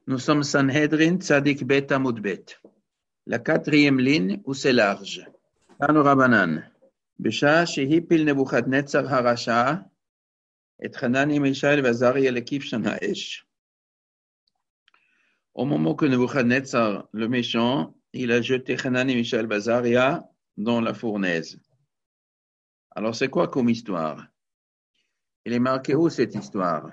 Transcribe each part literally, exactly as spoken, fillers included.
Nous sommes Sanhedrin, Tzadik Bet Amud Bet. La quatrième ligne où c'est large. Tanu Rabbanan. Bisha shehipil Nebuchadnezzar harasha et Hanani, Mishaël, Vazari et l'équipe Shanaesh. Au moment que Nebuchadnezzar, le méchant, il a jeté Hanani, Mishaël, Vazaria dans la fournaise. Alors c'est quoi comme histoire? Il est marqué où cette histoire?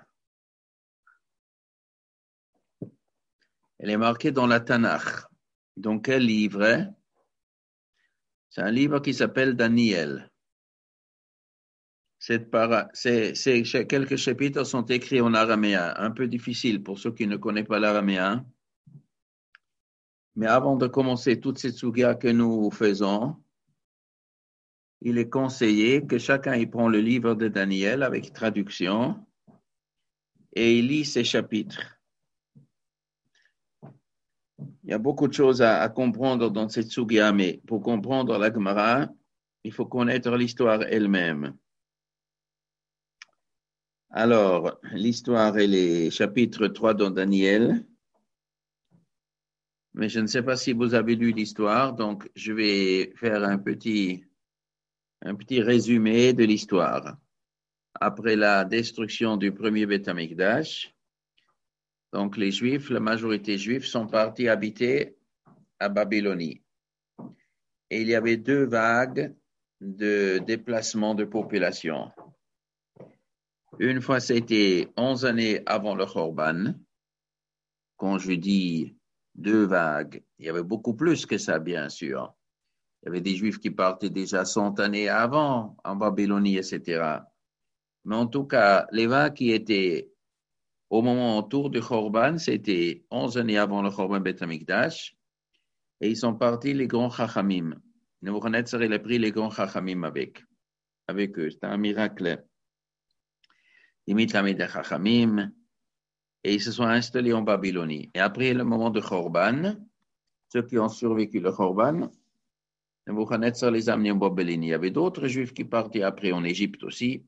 Elle est marquée dans la Tanakh. Dans quel livre? C'est un livre qui s'appelle Daniel. Cette para... ces, ces quelques chapitres sont écrits en araméen, un peu difficile pour ceux qui ne connaissent pas l'araméen. Mais avant de commencer toute cette sugia que nous faisons, il est conseillé que chacun y prend le livre de Daniel avec traduction et il lit ces chapitres. Il y a beaucoup de choses à, à comprendre dans cette sugia, mais pour comprendre la Gemara, il faut connaître l'histoire elle-même. Alors, l'histoire est les chapitres trois dans Daniel. Mais je ne sais pas si vous avez lu l'histoire, donc je vais faire un petit, un petit résumé de l'histoire. Après la destruction du premier Beth Amikdash, donc les Juifs, la majorité juive, sont partis habiter à Babylonie. Et il y avait deux vagues de déplacement de population. Une fois, c'était onze années avant le Khorban. Quand je dis deux vagues, il y avait beaucoup plus que ça, bien sûr. Il y avait des Juifs qui partaient déjà cent années avant, en Babylonie, et cetera. Mais en tout cas, les vagues qui étaient au moment autour du Khorban, c'était onze années avant le Khorban Beth Amikdash, et ils sont partis les grands Chachamim. Nebuchadnezzar, il a pris les grands Chachamim avec, avec eux. C'était un miracle. Ils mit la des Chachamim, et ils se sont installés en Babylonie. Et après le moment de Khorban, ceux qui ont survécu le Khorban, Nebuchadnezzar les a amenés en Babylonie. Il y avait d'autres Juifs qui partaient après en Égypte aussi.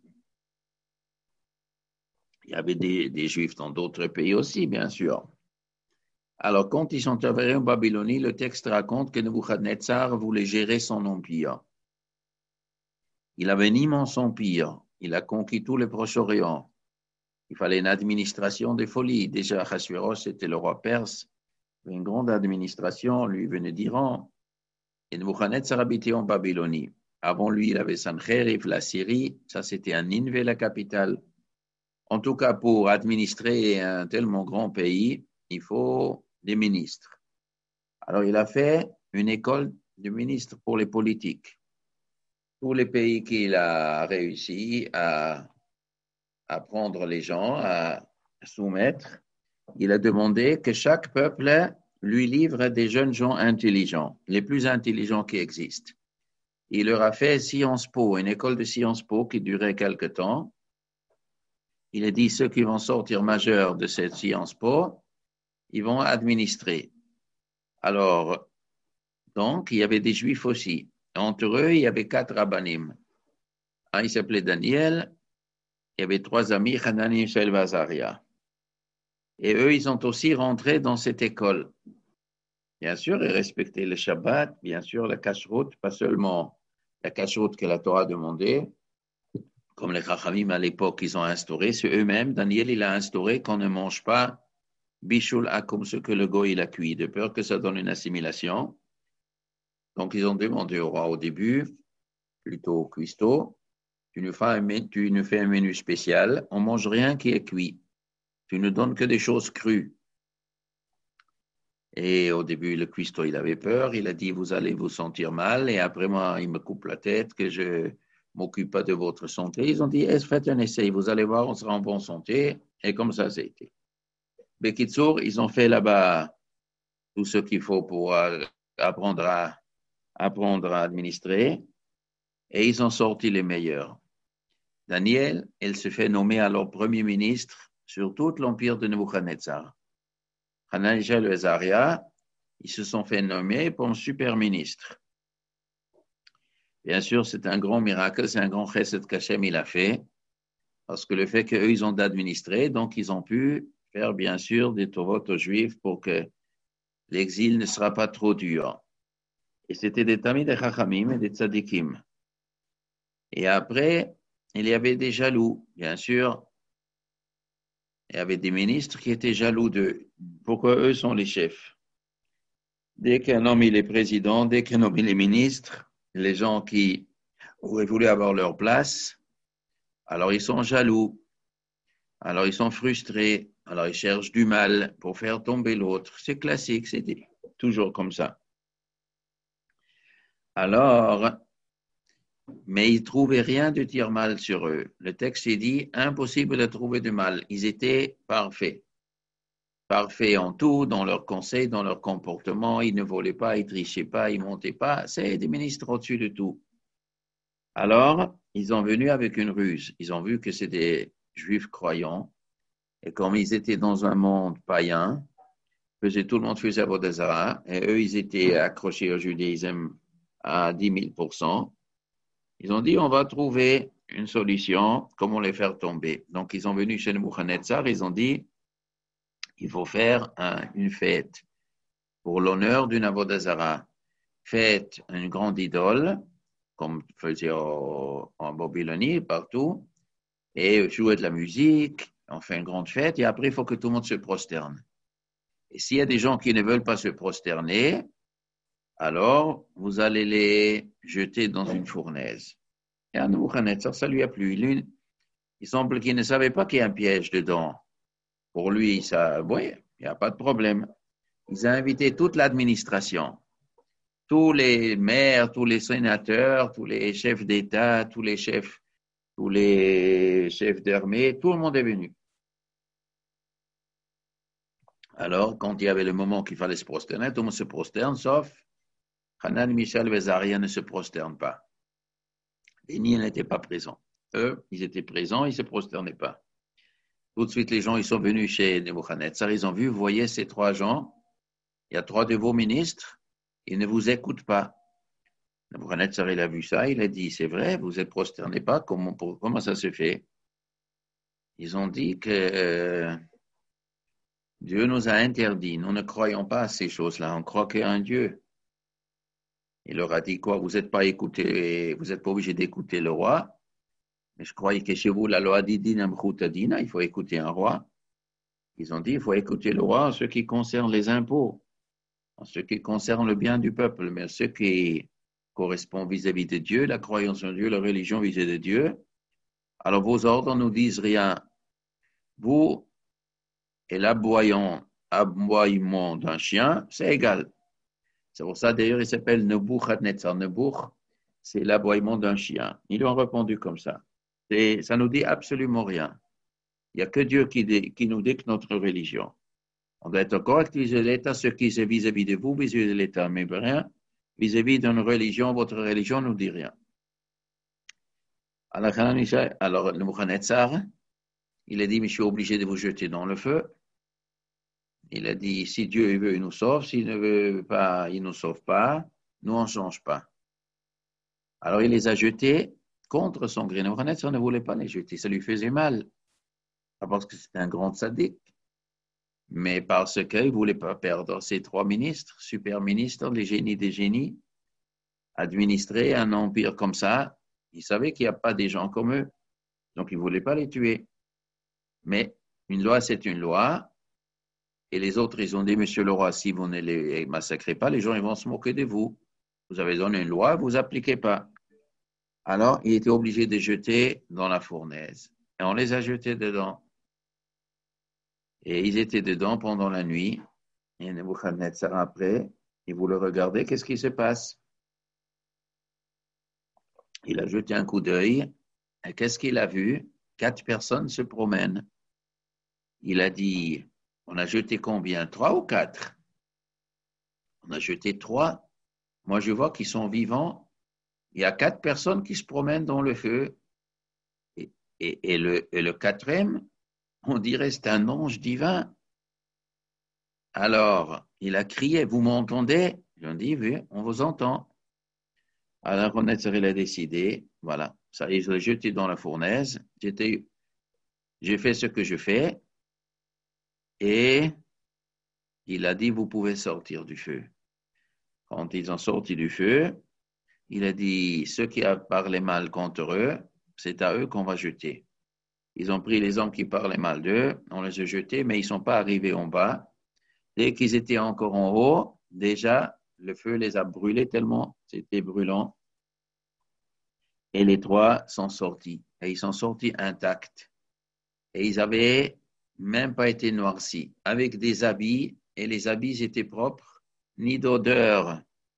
Il y avait des, des Juifs dans d'autres pays aussi, bien sûr. Alors, quand ils sont arrivés en Babylonie, le texte raconte que Nebuchadnezzar voulait gérer son empire. Il avait un immense empire. Il a conquis tout le Proche-Orient. Il fallait une administration de folie. Déjà, Achashverosh était le roi perse. Il avait une grande administration. Lui venait d'Iran. Et Nebuchadnezzar habitait en Babylonie. Avant lui, il avait Sancherib, la Syrie. Ça, c'était un Ninvé, la capitale. En tout cas, pour administrer un tellement grand pays, il faut des ministres. Alors, il a fait une école de ministres pour les politiques. Tous les pays qu'il a réussi à, à prendre les gens, à soumettre, il a demandé que chaque peuple lui livre des jeunes gens intelligents, les plus intelligents qui existent. Il leur a fait Sciences Po, une école de Sciences Po qui durait quelque temps. Il a dit, ceux qui vont sortir majeurs de cette Sciences Po, ils vont administrer. Alors, donc, il y avait des Juifs aussi. Entre eux, il y avait quatre rabbanim. Un, il s'appelait Daniel. Il y avait trois amis, Hanani, Mishaël, Vazaria. Et eux, ils sont aussi rentrés dans cette école. Bien sûr, ils respectaient le Shabbat, bien sûr, la cacheroute, pas seulement la cacheroute que la Torah demandait, comme les Chachamim à l'époque, ils ont instauré, c'est eux-mêmes. Daniel, il a instauré qu'on ne mange pas Bishul comme ce que le goy il a cuit, de peur que ça donne une assimilation. Donc, ils ont demandé au roi au début, plutôt au cuistot, tu nous fais un, tu nous fais un menu spécial, on ne mange rien qui est cuit. Tu ne donnes que des choses crues. Et au début, le cuistot, il avait peur, il a dit, vous allez vous sentir mal, et après, moi, il me coupe la tête, que je m'occupe pas de votre santé. Ils ont dit, eh, faites un essai, vous allez voir, on sera en bonne santé, et comme ça, c'est été. Bekitsour, ils ont fait là-bas tout ce qu'il faut pour apprendre à, apprendre à administrer, et ils ont sorti les meilleurs. Daniel, elle se fait nommer alors premier ministre sur tout l'empire de Nebuchadnezzar. Hanani et Azaria, ils se sont fait nommer comme super ministre. Bien sûr, c'est un grand miracle, c'est un grand chesed qu'Hachem il a fait, parce que le fait qu'eux, ils ont d'administrer, donc ils ont pu faire bien sûr des tovot aux Juifs pour que l'exil ne sera pas trop dur. Et c'était des tamis de Chachamim et des tzadikim. Et après, il y avait des jaloux, bien sûr. Il y avait des ministres qui étaient jaloux d'eux. Pourquoi eux sont les chefs? Dès qu'un homme il est président, dès qu'un homme il est ministre, les gens qui auraient voulu avoir leur place, alors ils sont jaloux, alors ils sont frustrés, alors ils cherchent du mal pour faire tomber l'autre. C'est classique, c'est toujours comme ça. Alors, mais ils ne trouvaient rien de dire mal sur eux. Le texte est dit, impossible de trouver de mal. Ils étaient parfaits. Parfaits en tout, dans leurs conseils, dans leur comportement. Ils ne volaient pas, ils ne trichaient pas, ils ne montaient pas. C'est des ministres au-dessus de tout. Alors, ils sont venus avec une ruse. Ils ont vu que c'était des juifs croyants. Et comme ils étaient dans un monde païen, faisait, tout le monde faisait Avodah Zarah, et eux, ils étaient accrochés au judaïsme à dix mille pour cent. Ils ont dit, on va trouver une solution, comment les faire tomber. Donc, ils sont venus chez Nebuchadnezzar, ils ont dit, il faut faire un, une fête pour l'honneur d'une Avodah Zarah. Fête une grande idole, comme faisait au, en Babylonie, partout, et jouer de la musique, on fait une grande fête, et après, il faut que tout le monde se prosterne. Et s'il y a des gens qui ne veulent pas se prosterner, alors vous allez les jeter dans une fournaise. Et à Nebuchadnezzar, ça lui a plu. Lui, il semble qu'il ne savait pas qu'il y a un piège dedans. Pour lui, ça, oui, il n'y a pas de problème. Ils ont invité toute l'administration, tous les maires, tous les sénateurs, tous les chefs d'État, tous les chefs, tous les chefs d'armée, tout le monde est venu. Alors, quand il y avait le moment qu'il fallait se prosterner, tout le monde se prosterne, sauf Hanan, Michel et Zaria ne se prosternent pas. Les nids n'étaient pas présents. Eux, ils étaient présents, ils ne se prosternaient pas. Tout de suite, les gens, ils sont venus chez Nebuchadnezzar, ils ont vu, vous voyez ces trois gens, il y a trois de vos ministres, ils ne vous écoutent pas. Nebuchadnezzar, il a vu ça, il a dit, c'est vrai, vous ne prosternez pas, comment, comment ça se fait? Ils ont dit que euh, Dieu nous a interdit, nous ne croyons pas à ces choses-là, on croit qu'il y a un Dieu. Il leur a dit quoi? Vous n'êtes pas écouté, vous n'êtes pas obligé d'écouter le roi. Mais je croyais que chez vous, la loi dit dina mchutadina, il faut écouter un roi. Ils ont dit, il faut écouter le roi en ce qui concerne les impôts, en ce qui concerne le bien du peuple, mais en ce qui correspond vis-à-vis de Dieu, la croyance en Dieu, la religion vis-à-vis de Dieu. Alors vos ordres ne nous disent rien. Vous et l'aboyant, aboiement d'un chien, c'est égal. C'est pour ça, d'ailleurs, il s'appelle Nebuchadnezzar. Nebuch, c'est l'aboiement d'un chien. Ils lui ont répondu comme ça. Et ça nous dit absolument rien. Il n'y a que Dieu qui, dit, qui nous dicte notre religion. On doit être correct vis-à-vis de l'État, ce qui est vis-à-vis de vous, vis-à-vis de l'État, mais rien. Vis-à-vis d'une religion, votre religion ne nous dit rien. Alors, alors le Nebuchadnezzar, il a dit, mais je suis obligé de vous jeter dans le feu. Il a dit, si Dieu veut, il nous sauve. S'il ne veut pas, il ne nous sauve pas. Nous, on ne change pas. Alors, il les a jetés contre son gré. Nebuchadnezzar ne voulait pas les jeter. Ça lui faisait mal. Pas parce que c'était un grand sadique, mais parce qu'il ne voulait pas perdre ses trois ministres, super ministres, les génies des génies, administrer un empire comme ça. Il savait qu'il n'y a pas des gens comme eux. Donc, il ne voulait pas les tuer. Mais une loi, c'est une loi. Et les autres, ils ont dit, monsieur le roi, si vous ne les massacrez pas, les gens ils vont se moquer de vous. Vous avez donné une loi, vous n'appliquez pas. Alors, il était obligé de jeter dans la fournaise. Et on les a jetés dedans. Et ils étaient dedans pendant la nuit. Et Nebuchadnezzar, après, il voulait regarder qu'est-ce qui se passe. Il a jeté un coup d'œil. Et qu'est-ce qu'il a vu? Quatre personnes se promènent. Il a dit, on a jeté combien? Trois ou quatre? On a jeté trois. Moi, je vois qu'ils sont vivants. Il y a quatre personnes qui se promènent dans le feu. Et, et, et, le, et le quatrième, on dirait c'est un ange divin. Alors, il a crié, vous m'entendez? Ils ont dit, oui, on vous entend. Alors, on a décidé, voilà, ça, ils l'ont jeté dans la fournaise. J'étais, j'ai fait ce que je fais. et il a dit, vous pouvez sortir du feu. Quand ils ont sorti du feu, il a dit, ceux qui ont parlé mal contre eux, c'est à eux qu'on va jeter. Ils ont pris les hommes qui parlaient mal d'eux, on les a jetés, mais ils ne sont pas arrivés en bas. Dès qu'ils étaient encore en haut, déjà, le feu les a brûlés tellement c'était brûlant. Et les trois sont sortis. Et ils sont sortis intacts. Et ils n'avaient même pas été noircis, avec des habits, et les habits étaient propres, ni d'odeur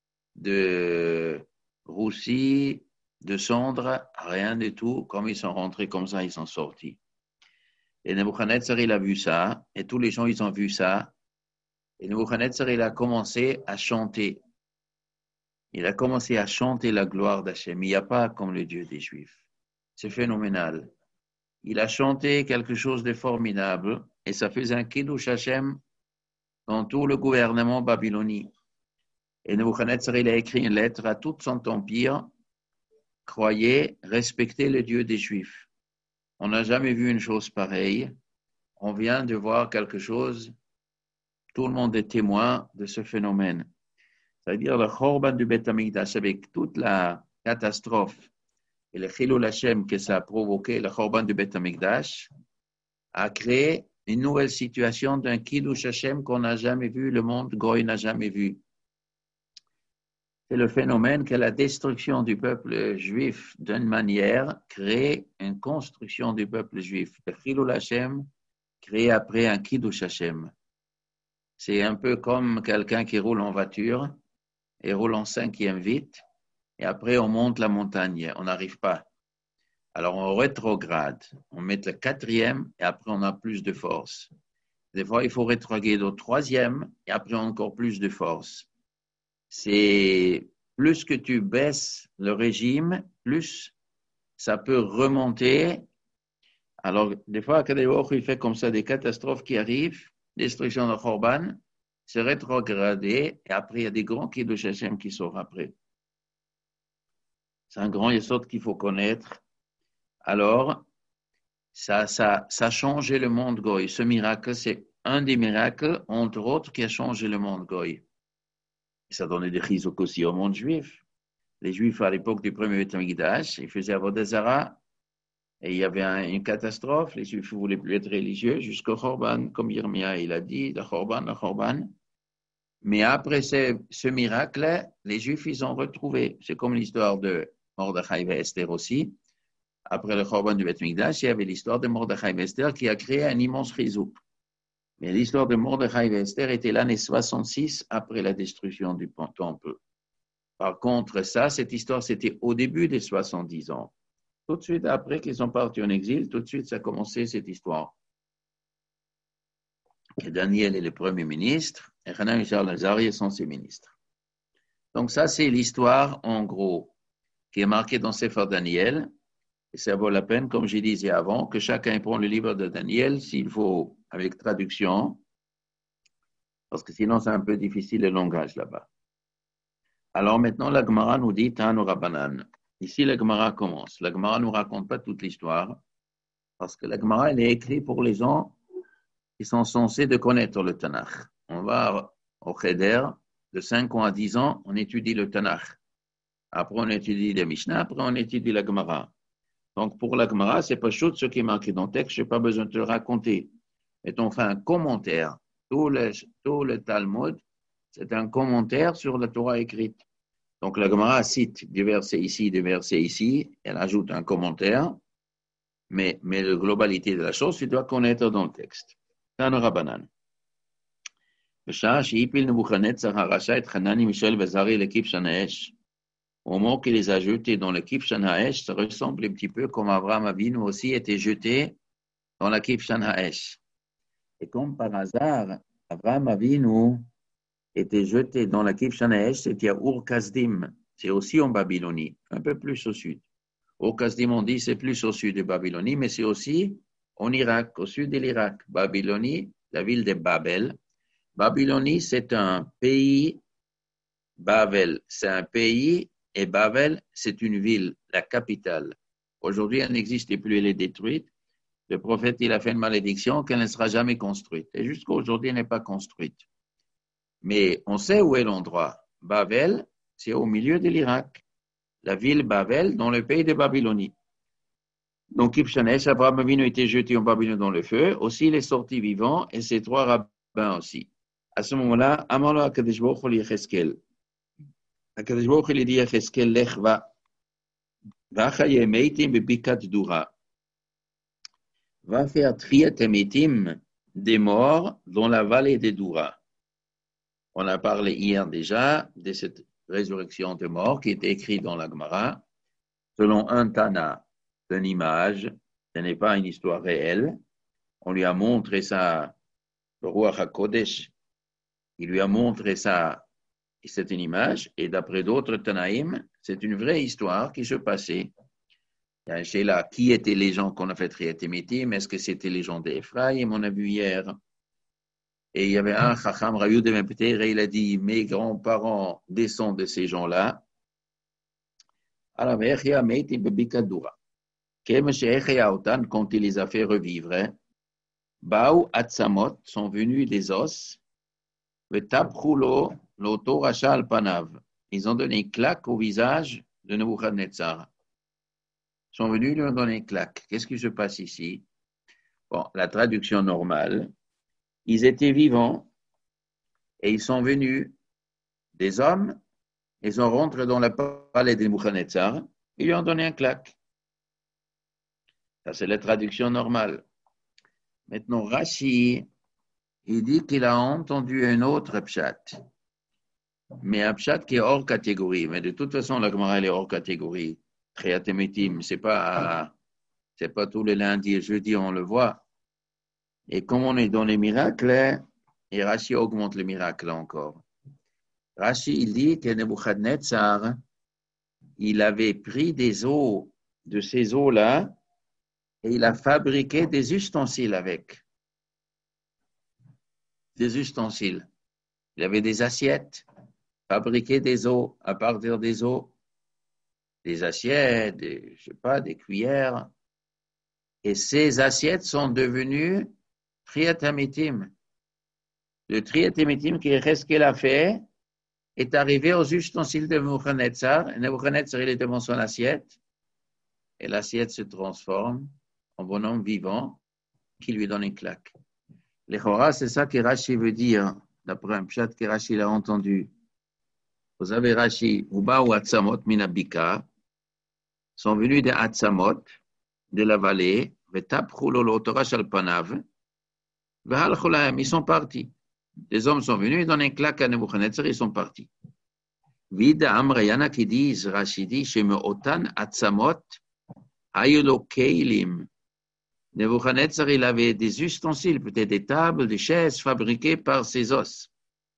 de roussi, de cendre, rien du tout. Comme ils sont rentrés comme ça, ils sont sortis. Et Nebuchadnezzar, il a vu ça, et tous les gens, ils ont vu ça. Et Nebuchadnezzar, il a commencé à chanter. Il a commencé à chanter la gloire d'Hachem. Il n'y a pas comme le Dieu des Juifs. C'est phénoménal. Il a chanté quelque chose de formidable, et ça faisait un kiddush Hachem dans tout le gouvernement babylonien. Et Nebuchadnezzar, il a écrit une lettre à tout son empire. Croyez, respectez le Dieu des Juifs. On n'a jamais vu une chose pareille. On vient de voir quelque chose. Tout le monde est témoin de ce phénomène. C'est-à-dire le Chorban du Beth Amikdash avec toute la catastrophe et le Chilul Hashem que ça a provoqué, le Chorban du Beth Amikdash, a créé une nouvelle situation d'un Kiddush Hashem qu'on n'a jamais vu, le monde Goy n'a jamais vu. C'est le phénomène que la destruction du peuple juif d'une manière crée une construction du peuple juif. Le Chilul Hashem crée après un Kiddush Hashem. C'est un peu comme quelqu'un qui roule en voiture et roule en cinquième vite, et après on monte la montagne, on n'arrive pas. Alors on rétrograde, on met le quatrième, et après on a plus de force. Des fois, il faut rétrograder au troisième, et après encore plus de force. C'est plus que tu baisses le régime, plus ça peut remonter. Alors, des fois, Akadosh il fait comme ça des catastrophes qui arrivent, destruction de Khorban, c'est rétrogradé, et après, il y a des grands Kiddush Hashem qui sortent après. C'est un grand yesod qu'il faut connaître. Alors, ça, ça, ça a changé le monde Goy. Ce miracle, c'est un des miracles, entre autres, qui a changé le monde Goy. Ça donnait des chizuk aussi au monde juif. Les Juifs, à l'époque du premier Beth Amikdash, ils faisaient Avodah Zarah, et il y avait un, une catastrophe. Les Juifs ne voulaient plus être religieux jusqu'au Khorban, comme Yirmia il a dit, le Khorban, le Khorban. Mais après ce, ce miracle, les Juifs, ils ont retrouvé. C'est comme l'histoire de Mordechai et Esther aussi. Après le Khorban du Beth Amikdash, il y avait l'histoire de Mordechai et Esther qui a créé un immense chizuk. Mais l'histoire de Mordechai et Esther était l'année soixante-six après la destruction du temple. Par contre, ça, cette histoire, c'était au début des soixante-dix ans. Tout de suite après qu'ils sont partis en exil, tout de suite, ça a commencé cette histoire. Et Daniel est le premier ministre, et Hanan et Charles Azaria sont ses ministres. Donc ça, c'est l'histoire, en gros, qui est marquée dans Sefer Daniel. Et ça vaut la peine, comme je disais avant, que chacun prenne le livre de Daniel, s'il faut, avec traduction, parce que sinon, c'est un peu difficile le langage là-bas. Alors maintenant, la Gemara nous dit Tanu Rabbanan. Ici, la Gemara commence. La Gemara ne nous raconte pas toute l'histoire, parce que la Gemara, elle est écrite pour les gens qui sont censés de connaître le Tanakh. On va au Cheder, de cinq ans à dix ans, on étudie le Tanakh. Après, on étudie les Mishnah, après, on étudie la Gemara. Donc, pour la Gemara, c'est pas chaud ce qui est marqué dans le texte, je n'ai pas besoin de te le raconter. Mais on fait un commentaire. Tout le, tout le Talmud, c'est un commentaire sur la Torah écrite. Donc, la Gemara cite des versets ici, des versets ici, elle ajoute un commentaire, mais, mais la globalité de la chose, tu dois connaître dans le texte. Tanu Rabbanan. בשעה שהפיל נבוכדנצר הרשע את חנני, מישאל ועזריה לכבשן האש. Au moment qu'il les a jetés dans le Kibshan Haesh, ça ressemble un petit peu comme Abraham Avinu aussi était jeté dans la Kibshan Haesh. Et comme par hasard, Abraham Avinu était jeté dans la Kibshan Haesh, c'était à Ur-Kasdim, c'est aussi en Babylonie, un peu plus au sud. Ur-Kasdim, on dit, c'est plus au sud de Babylonie, mais c'est aussi en Irak, au sud de l'Irak. Babylonie, la ville de Babel. Babylonie, c'est un pays, Babel, c'est un pays, et Babel, c'est une ville, la capitale. Aujourd'hui, elle n'existe plus, elle est détruite. Le prophète, il a fait une malédiction qu'elle ne sera jamais construite. Et jusqu'à aujourd'hui, elle n'est pas construite. Mais on sait où est l'endroit. Bavel, c'est au milieu de l'Irak. La ville Bavel, dans le pays de Babylonie. Donc, Ibshanesh, Abraham Avinu a été jeté en Babylone dans le feu. Aussi, il est sorti vivant et ses trois rabbins aussi. À ce moment-là, Amalo Akadosh Baruch Hu Yecheskel. Akadosh Baruch Hu il dit Yecheskel, Lech va. Vachaye Meitim bebikat Dura. Va faire Triat Emetim des morts dans la vallée des Doura. On a parlé hier déjà de cette résurrection des morts qui est écrite dans la Gemara. Selon un Tana, c'est une image, ce n'est pas une histoire réelle. On lui a montré ça, le roi HaKodesh, il lui a montré ça, et c'est une image, et d'après d'autres Tanaïm, c'est une vraie histoire qui se passait. Il y a un Sheila, qui étaient les gens qu'on a fait Triat Emetim? Est-ce que c'était les gens d'Ephraïm, on a vu hier? Et il y avait un Chacham, Rav Yehuda ben Peter, et il a dit, mes grands-parents descendent de ces gens-là. Alors, Echia Meitim bebikadura. Quand il les a fait revivre, Baou Atzamot sont venus des os, Vetapchulo Loto Rachal Panav. Ils ont donné une claque au visage de Nebuchadnezzar. Ils sont venus lui ont donné une claque. Qu'est-ce qui se passe ici? Bon, la traduction normale, ils étaient vivants et ils sont venus des hommes, ils sont rentrés dans le palais de Nebuchadnezzar, ils lui ont donné un claque. Ça, c'est la traduction normale. Maintenant, Rashi, il dit qu'il a entendu un autre pshat. Mais un pshat qui est hors catégorie. Mais de toute façon, la Gemara, elle est hors catégorie. Triat Emetim, c'est pas, c'est pas tous les lundis et jeudis, on le voit. Et comme on est dans les miracles, et Rashi augmente le miracle encore. Rashi, il dit que Nebuchadnezzar, il avait pris des eaux, de ces eaux-là, et il a fabriqué des ustensiles avec. Des ustensiles. Il avait des assiettes, fabriqué des os à partir des os, des assiettes, des, je sais pas, des cuillères. Et ces assiettes sont devenues Triat Emetim. Le Triat Emetim qui reste qu'il a fait est arrivé aux ustensiles de Nebuchadnezzar. Et Nebuchadnezzar, il est devant son assiette. Et l'assiette se transforme en bonhomme vivant qui lui donne une claque. Les Chora, c'est ça que Rashi veut dire, d'après un pshat que Rashi l'a entendu. Vous avez Rashi, Uba ou Atzamot minabika, sont venus des Atzamot, de la vallée, ils sont partis. Les hommes sont venus, ils donnent une claque à Nebuchadnezzar, ils sont partis. Vida Amrayana qui disent, Rashi dit, chez Meotan Atzamot, Ayulo Keilim. Nebuchadnezzar, il avait des ustensiles, peut-être des tables, des chaises fabriquées par ses os.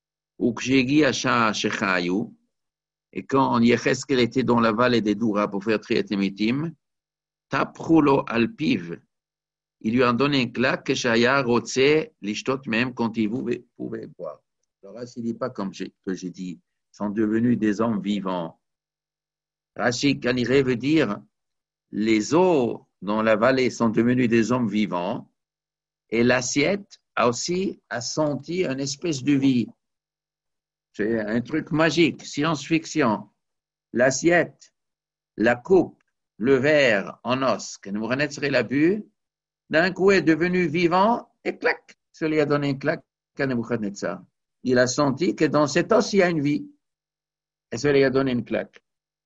Et quand Yecheskel était dans la vallée des Doura pour faire Triat Emetim, Tapchulo Alpiv, il lui a donné une claque que Shaya Rotse, l'ishtot même, quand il pouvait, pouvait boire. Alors, il ne dit pas comme j'ai, que j'ai dit, ils sont devenus des hommes vivants. Rashi Kaniré veut dire, les eaux dans la vallée sont devenus des hommes vivants et l'assiette a aussi a senti une espèce de vie. C'est un truc magique, science-fiction. L'assiette, la coupe, le verre en os que Nebuchadnezzar l'a bu, d'un coup est devenu vivant et clac, ça lui a donné une claque à Nebuchadnezzar. Il a senti que dans cet os, il y a une vie et ça lui a donné une claque.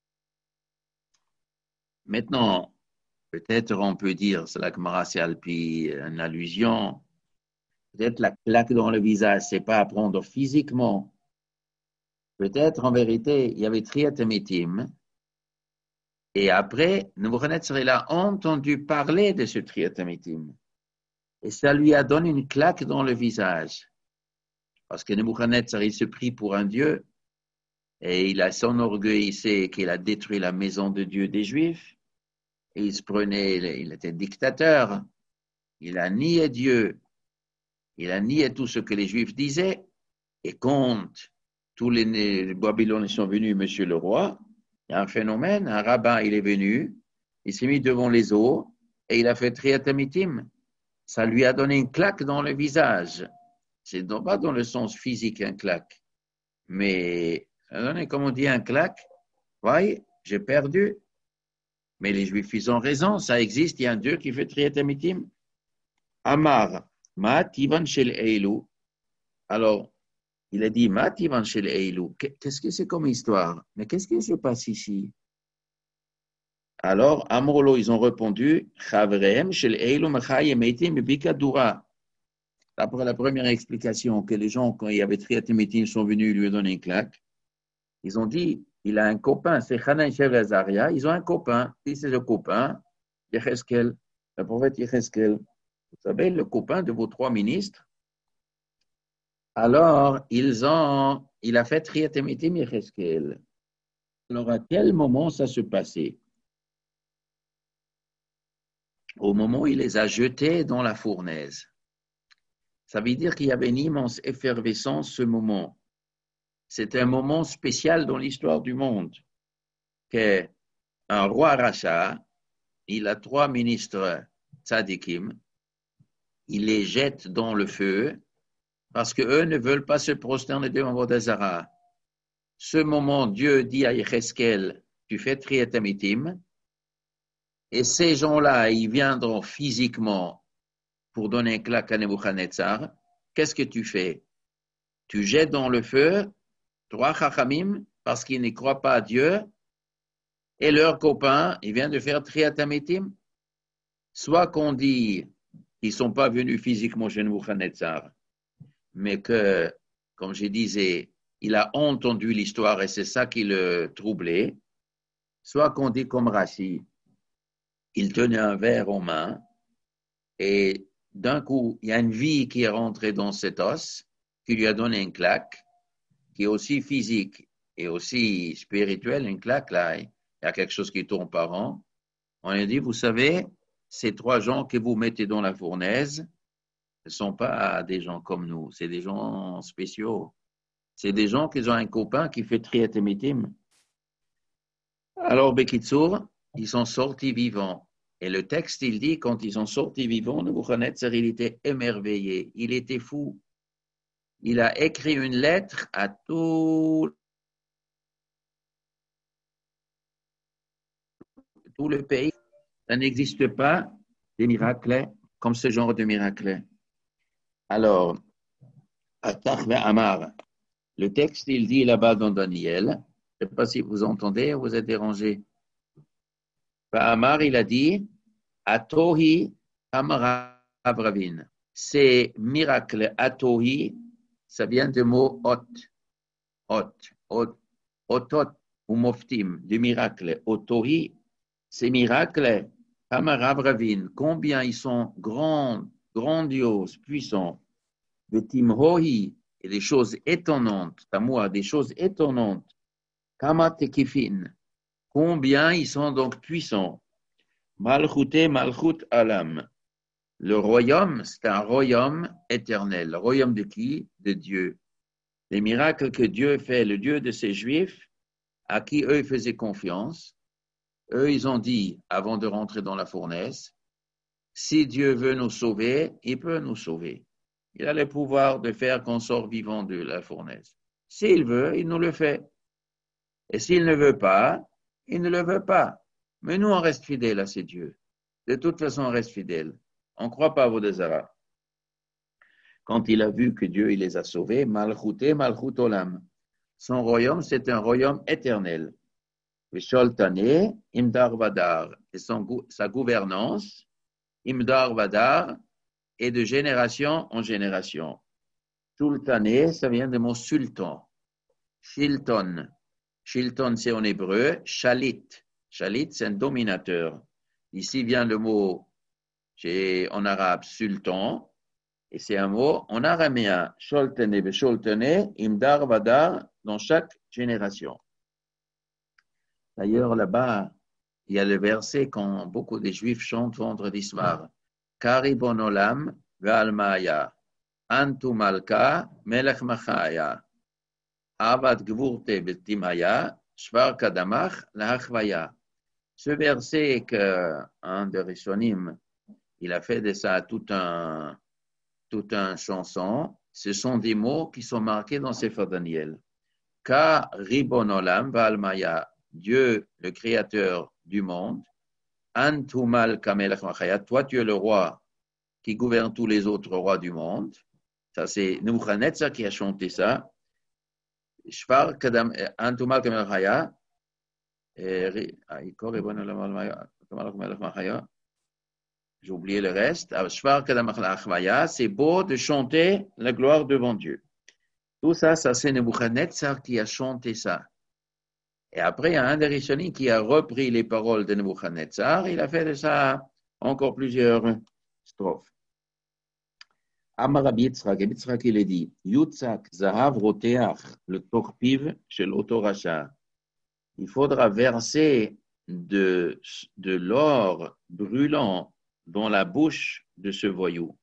Maintenant, peut-être on peut dire, c'est la Gemara, c'est une allusion. Peut-être la claque dans le visage, c'est pas à prendre physiquement. Peut-être en vérité, il y avait Triat Emetim. Et après, Nebuchadnezzar, il a entendu parler de ce Triat Emetim. Et ça lui a donné une claque dans le visage. Parce que Nebuchadnezzar, il se prit pour un dieu. Et il a son orgueil, il sait qu'il a détruit la maison de Dieu des Juifs. Et il se prenait, il était dictateur. Il a nié Dieu. Il a nié tout ce que les Juifs disaient. Et quand tous les, les Babyloniens sont venus, monsieur le roi, il y a un phénomène, un rabbin, il est venu, il s'est mis devant les eaux et il a fait Triat Emetim. ça lui a donné une claque dans le visage. C'est non pas dans le sens physique, un claque, mais ça a donné, comme on dit, un claque. Voyez, j'ai perdu. Mais les Juifs, ils ont raison, ça existe, il y a un Dieu qui fait Triat Amitim. Amar, Ma Tivan Shel Eilu. Alors, il a dit, Ma Tivan Shel Eilu. Qu'est-ce que c'est comme histoire? Mais qu'est-ce qui se passe ici? Alors, Amrolo, ils ont répondu, Chavrehem Shel Eilu Machayem Eitim Bikadura. Après la première explication, que les gens, quand il y avait Triat Amitim, sont venus lui donner une claque, ils ont dit, il a un copain, c'est Hanan Shev Azaria, ils ont un copain, si c'est le copain, Yecheskel, le prophète Yecheskel, vous savez, le copain de vos trois ministres. Alors, ils ont, il a fait Triat Amitim Yecheskel. Alors, à quel moment ça se passait? Au moment où il les a jetés dans la fournaise. Ça veut dire qu'il y avait une immense effervescence ce moment. C'est un moment spécial dans l'histoire du monde. Qu'un roi Racha, il a trois ministres tzadikim, il les jette dans le feu parce qu'eux ne veulent pas se prosterner devant Vodazara. Ce moment, Dieu dit à Yecheskel, tu fais Triat Amitim, et ces gens-là, ils viendront physiquement pour donner un claque à Nebuchadnezzar. Qu'est-ce que tu fais? Tu jettes dans le feu trois chachamim parce qu'ils ne croient pas à Dieu, et leur copain, il vient de faire Triat Amitim. Soit qu'on dit qu'ils ne sont pas venus physiquement chez Nebuchadnezzar, mais que, comme je disais, il a entendu l'histoire et c'est ça qui le troublait. Soit qu'on dit comme Rashi, il tenait un verre en main et d'un coup, il y a une vie qui est rentrée dans cet os, qui lui a donné une claque, qui est aussi physique et aussi spirituelle, une claque là. Il y a quelque chose qui tourne par an. On a dit, vous savez, ces trois gens que vous mettez dans la fournaise ne sont pas des gens comme nous, c'est des gens spéciaux. C'est des gens qui ont un copain qui fait Triat Amitim. Alors, Bekitsour, ils sont sortis vivants. Et le texte, il dit, quand ils sont sortis vivants, Nebuchadnezzar, il était émerveillé, il était fou. Il a écrit une lettre à tout, tout le pays. Ça n'existe pas des miracles comme ce genre de miracles. Alors, Atach Amar, le texte, il dit là-bas dans Daniel, je ne sais pas si vous entendez, vous êtes dérangé. Amar, il a dit, Atohi Amar Avravin. Ces miracles Atohi, ça vient du mot hot, hot, hot, otot ou moftim, du miracle. Otohi, ces miracles, Amar Avravin, combien ils sont grands, grandioses, puissants. Le timhohi, et des choses étonnantes, Tamoua, des choses étonnantes. Kama tekifin, combien ils sont donc puissants. Malchute malchut alam. Le royaume, c'est un royaume éternel. Le royaume de qui? De Dieu. Les miracles que Dieu fait, le Dieu de ces Juifs, à qui eux faisaient confiance, eux, ils ont dit, avant de rentrer dans la fournaise, si Dieu veut nous sauver, il peut nous sauver. Il a le pouvoir de faire qu'on sort vivant de la fournaise. S'il veut, il nous le fait. Et s'il ne veut pas, il ne le veut pas. Mais nous, on reste fidèles à ces dieux. De toute façon, on reste fidèles. On ne croit pas à Vodazara. Quand il a vu que Dieu il les a sauvés, Malchouté, Malchut Olam. Son royaume, c'est un royaume éternel. Visholtane, Imdar Vadar. Et son, sa gouvernance, Imdar Vadar, est de génération en génération. Sultané, ça vient du mot sultan. Shilton. Shilton, c'est en hébreu. Shalit. Shalit, c'est un dominateur. Ici vient le mot en arabe sultan. Et c'est un mot en araméen. Sholtene, Besholtene, Imdar Vadar, dans chaque génération. D'ailleurs, là-bas, il y a le verset quand beaucoup de Juifs chantent vendredi soir. Karibon olam ve'almaya, antu malka melech machaya, avad gvurte betimaya, shvar kadamach lahachvaya. Ce verset qu'un de Rishonim, il a fait de ça tout un, tout un chanson. Ce sont des mots qui sont marqués dans Sefer Daniel. Ka Ribon Olam Va'almaya, Dieu, le créateur du monde, Antumal Kamelech Machaya, toi tu es le roi qui gouverne tous les autres rois du monde. Ça c'est Nebuchadnezzar qui a chanté ça. Shvar Kadam Antumal Kamelech Machaya, j'ai oublié le reste. C'est beau de chanter la gloire devant Dieu. Tout ça, ça c'est Nebuchadnezzar qui a chanté ça. Et après, il y a un des Rishonim qui a repris les paroles de Nebuchadnezzar. Il a fait de ça encore plusieurs strophes. Amar Rabbi Yitzchak, Rabbi Yitzchak il a dit, Yutzak Zahav Roteach, le torpiv chez l'autoracha. Il faudra verser de, de l'or brûlant dans la bouche de ce voyou.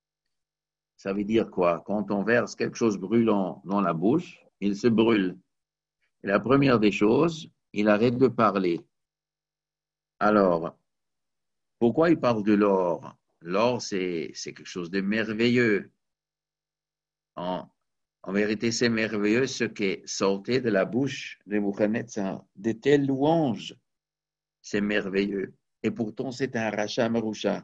Ça veut dire quoi? Quand on verse quelque chose brûlant dans la bouche, il se brûle. Et la première des choses, il arrête de parler. Alors, pourquoi il parle de l'or? L'or, c'est, c'est quelque chose de merveilleux. En, en vérité, c'est merveilleux ce qui sortait de la bouche de Nebuchadnezzar. De telles louanges, c'est merveilleux. Et pourtant, c'est un rachat maroucha.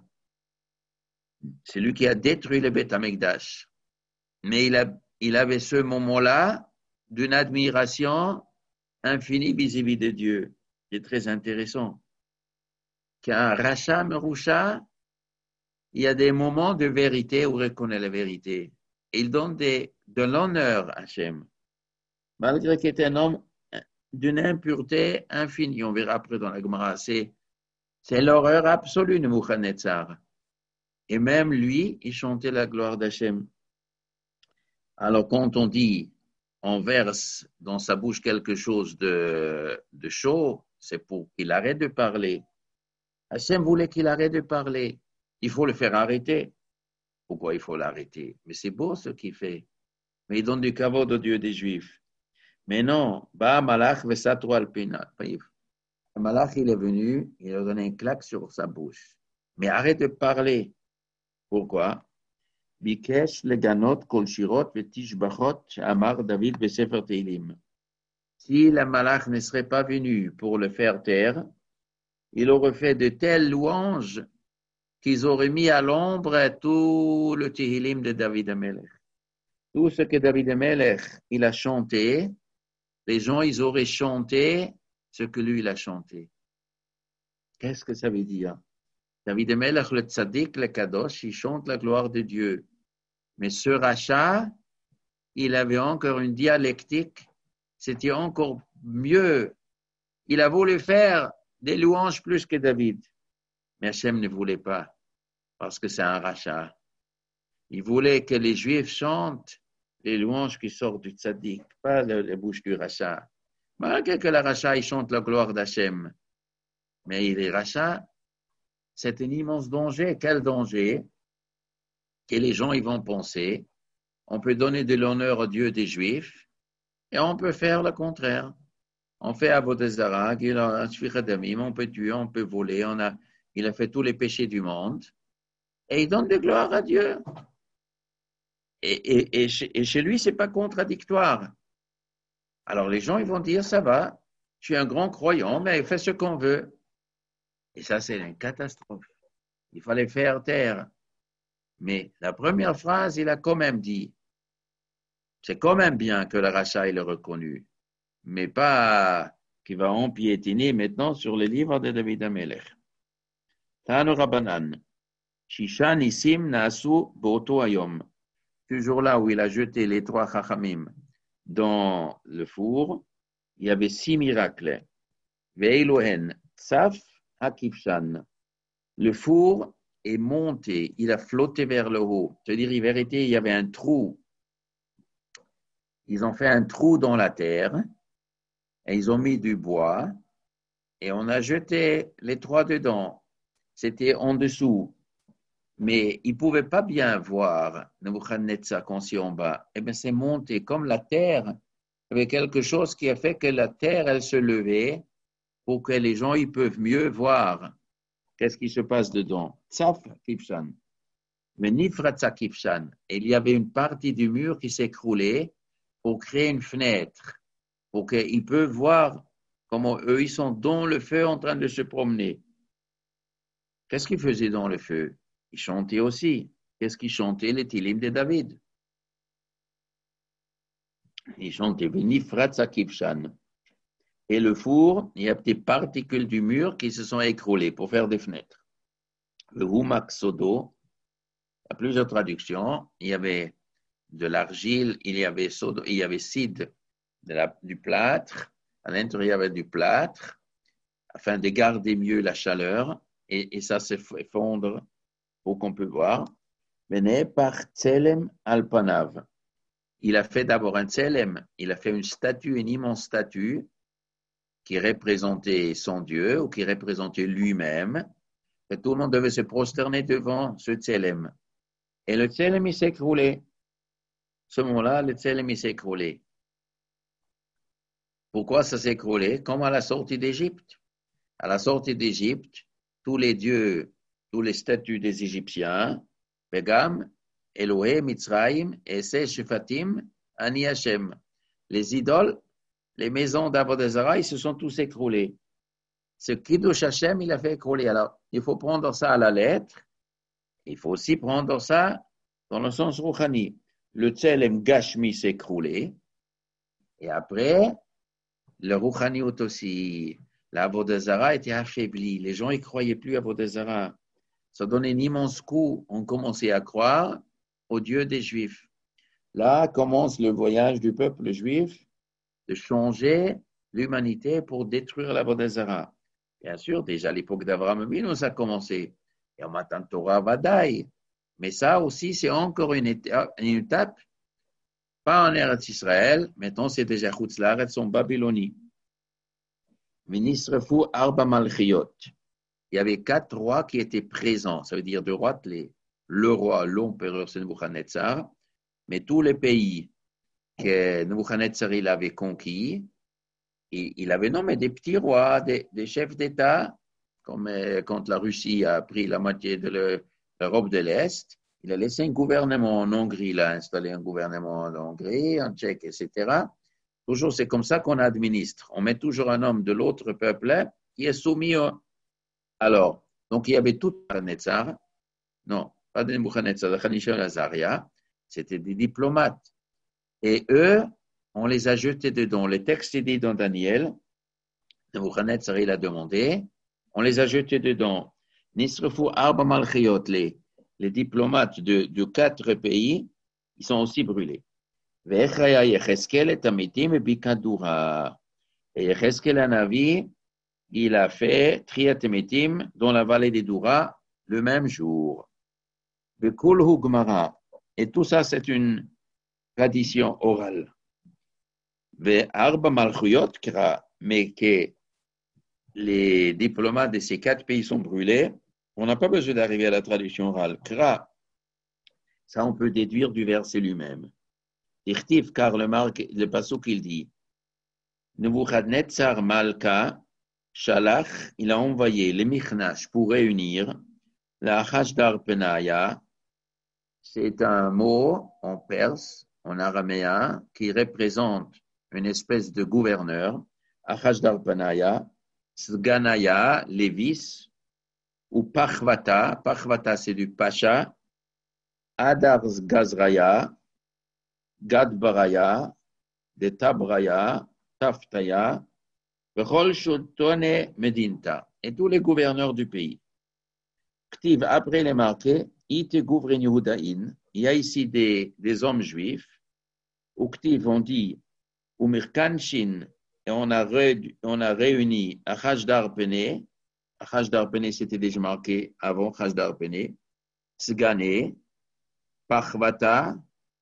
C'est lui qui a détruit le Beth Amikdash. Mais il, a, il avait ce moment-là d'une admiration infinie vis-à-vis de Dieu. C'est très intéressant. Qu'un rachat maroucha, il y a des moments de vérité où on reconnaît la vérité. Il donne des, de l'honneur à Hachem. Malgré qu'il est un homme d'une impureté infinie. On verra après dans la Gemara. C'est, c'est l'horreur absolue de Nebuchadnezzar. Et même lui, il chantait la gloire d'Hachem. Alors quand on dit, on verse dans sa bouche quelque chose de, de chaud, c'est pour qu'il arrête de parler. Hachem voulait qu'il arrête de parler. Il faut le faire arrêter. Pourquoi il faut l'arrêter? Mais c'est beau ce qu'il fait. Mais il donne du kavod au Dieu des Juifs. Mais non, Ba Malach Vesatro Alpina. Le Malach, il est venu, il a donné une claque sur sa bouche. Mais arrête de parler. Pourquoi? Bikesh le ganot kol shirot vetishbachot amar David besefer Teilim. Si le Malach ne serait pas venu pour le faire taire, il aurait fait de telles louanges qu'ils auraient mis à l'ombre tout le Tehillim de David Amelech. Tout ce que David Amelech, il a chanté, les gens, ils auraient chanté ce que lui, il a chanté. Qu'est-ce que ça veut dire? David Amelech, le tzaddik, le kadosh, il chante la gloire de Dieu. Mais ce rachat, il avait encore une dialectique, c'était encore mieux. Il a voulu faire des louanges plus que David. Mais Hachem ne voulait pas, parce que c'est un rachat. Il voulait que les Juifs chantent les louanges qui sortent du tzaddik, pas la bouche du rachat. Malgré que le rachat, il chante la gloire d'Hachem. Mais il est rachat, c'est un immense danger. Quel danger? Que les gens ils vont penser, on peut donner de l'honneur au Dieu des Juifs, et on peut faire le contraire. On fait Avodah Zarah, on peut tuer, on peut voler, on a, il a fait tous les péchés du monde, et il donne de gloire à Dieu. Et, et, et, chez, et chez lui, ce n'est pas contradictoire. Alors les gens, ils vont dire, ça va, je suis un grand croyant, mais fais ce qu'on veut. Et ça, c'est une catastrophe. Il fallait faire taire. Mais la première phrase, il a quand même dit, c'est quand même bien que le rachat, il est reconnu, mais pas qu'il va empiétiner maintenant sur les livres de David Amelech. Tanu Rabbanan, Shisha Nisim Naasu Boto Ayom. Ce jour-là où il a jeté les trois chachamim dans le four, il y avait six miracles. Veilohen, Tsaf Hakifshan. Le four est monté, il a flotté vers le haut. C'est-à-dire, en vérité, il y avait un trou. Ils ont fait un trou dans la terre et ils ont mis du bois et on a jeté les trois dedans. C'était en dessous. Mais ils ne pouvaient pas bien voir Nebuchadnezzar quand c'est en bas. Eh bien, c'est monté comme la terre. Il y avait quelque chose qui a fait que la terre, elle se levait pour que les gens ils peuvent mieux voir. Qu'est-ce qui se passe dedans? Tsaf Kifshan. Mais Nifratza Kifshan. Il y avait une partie du mur qui s'écroulait pour créer une fenêtre, pour qu'ils peuvent voir comment eux, ils sont dans le feu en train de se promener. Qu'est-ce qu'ils faisaient dans le feu? Ils chantaient aussi. Qu'est-ce qu'ils chantaient? Les Tilim de David. Ils chantaient Nifratza Kifshan. Et le four, il y a des particules du mur qui se sont écroulées pour faire des fenêtres. Le Humak Sodo, il y a plusieurs traductions. Il y avait de l'argile, il y avait sodo, il y avait cide de la, du plâtre. À l'intérieur, il y avait du plâtre afin de garder mieux la chaleur et, et ça se fait fondre pour qu'on peut voir. Mené par Tselem Alpanav. Il a fait d'abord un Tselem, il a fait une statue, une immense statue qui représentait son Dieu ou qui représentait lui-même. Et tout le monde devait se prosterner devant ce Tselem. Et le Tselem, il s'est écroulé. Ce moment-là, le Tselem, il s'est écroulé. Pourquoi ça s'est écroulé? Comme à la sortie d'Égypte. À la sortie d'Égypte, tous les dieux, tous les statues des Égyptiens, Begam, Elohé, Mitzrayim, Ese, Shefatim, Ani Hashem. Les idoles, les maisons d'Avodazara, ils se sont tous écroulés. Ce Kiddush Hashem, il a fait écrouler. Alors, il faut prendre ça à la lettre. Il faut aussi prendre ça dans le sens rouchani. Le Tselem Gashmi s'est écroulé. Et après, le rouchaniot aussi. La Avodazara était affaiblie. Les gens ne croyaient plus à Avodazara. Ça donnait un immense coup. On commençait à croire au Dieu des Juifs. Là commence le voyage du peuple juif de changer l'humanité pour détruire la Avodazara. Bien sûr, déjà à l'époque d'Abraham Avinu, ça a commencé. Et en Matan Torah Vadaï. Mais ça aussi, c'est encore une étape, une étape, pas en Eretz Israël, maintenant c'est déjà Chutz Laaretz en Babylonie. Ministre fou Arba Malchiot. Il y avait quatre rois qui étaient présents, ça veut dire deux rois, les, le roi, l'empereur, c'est Nebuchadnezzar, mais tous les pays que Nebuchadnezzar il avait conquis, et il avait nommé des petits rois, des, des chefs d'État, comme euh, quand la Russie a pris la moitié de le, l'Europe de l'Est. Il a laissé un gouvernement en Hongrie, il a installé un gouvernement en Hongrie, en Tchèque, et cetera. Toujours, c'est comme ça qu'on administre. On met toujours un homme de l'autre peuple qui est soumis au... Alors, donc il y avait tout Nebuchadnezzar, non, pas de Nebuchadnezzar, de Hanisha Azaria, c'était des diplomates. Et eux, on les a jetés dedans. Le texte est dit dans Daniel, Nebuchadnezzar, il a demandé, on les a jetés dedans. Nisrefu Arba Malchiot, les, les diplomates de, de quatre pays, ils sont aussi brûlés. Vechaya Yecheskel et Amitim et Bikadura. Et Yecheskel Anavi, il a fait Triat Amitim dans la vallée des Doura le même jour. Bekulhu Gmara. Et tout ça, c'est une tradition orale. Ve Arba Malchiot, mais que les diplomates de ces quatre pays sont brûlés, on n'a pas besoin d'arriver à la traduction orale. Kra, ça on peut déduire du verset lui-même. Irtif, car le, marque, le passage qu'il dit, Nebuchadnezzar Malka, Shalach, il a envoyé les Michnash pour réunir la Hashdar Penaya. C'est un mot en perse, en araméen, qui représente une espèce de gouverneur, Hashdar Penaya, Sganaya, Lévis, ou Parvata, Parvata c'est du Pacha, Adar Gazraya, Gadbaraya, de Tabraya, Taftaya, Bechol Shultone Medinta, et tous les gouverneurs du pays. Ktiv, après les marqués, Ite Gouvren Yehudaïn, il y a ici des, des hommes juifs, ou Ktiv, on dit, ou Mirkanshin, et on a, ré, on a réuni à Hashdar Pene, à Hashdar Pene, c'était déjà marqué avant Hashdar Pene, Sgane, Parvata,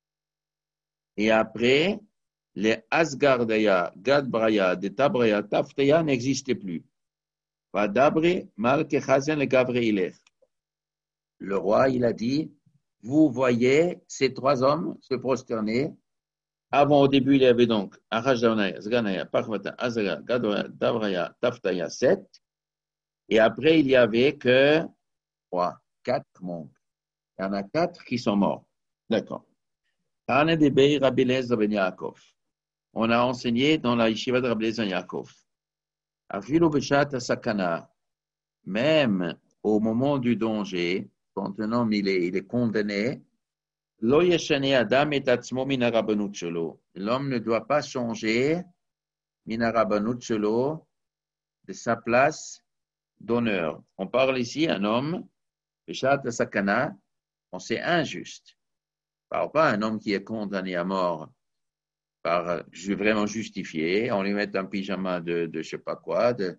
et après, les Asgardaya, Gadbraya, de Tabraya, Taftaya n'existaient plus. Vadabre, Malke Chazen le Gavreilech. Le roi, il a dit, vous voyez ces trois hommes se prosterner. Avant, au début, il y avait donc Arajdanaya, Sganaya, Parvata, Azara, Gadbraya, Tavraya, Taftaya, sept. Et après, il y avait que trois, quatre monks. Il y en a quatre qui sont morts. D'accord. Tane de Beir Rabbi Eliezer ben Yaakov. On a enseigné dans la yeshiva de Rabbi Eliezer ben Yaakov. Afilu b'shat sakana. Même au moment du danger, quand un homme il est, il est condamné, lo yeshane adam et atzmo min harabanut shelo. L'homme ne doit pas changer min harabanut shelo de sa place d'honneur. On parle ici un homme, b'shat sakana, on sait injuste. On ne parle pas un homme qui est condamné à mort par vraiment justifié, on lui met un pyjama de, de je sais pas quoi. De...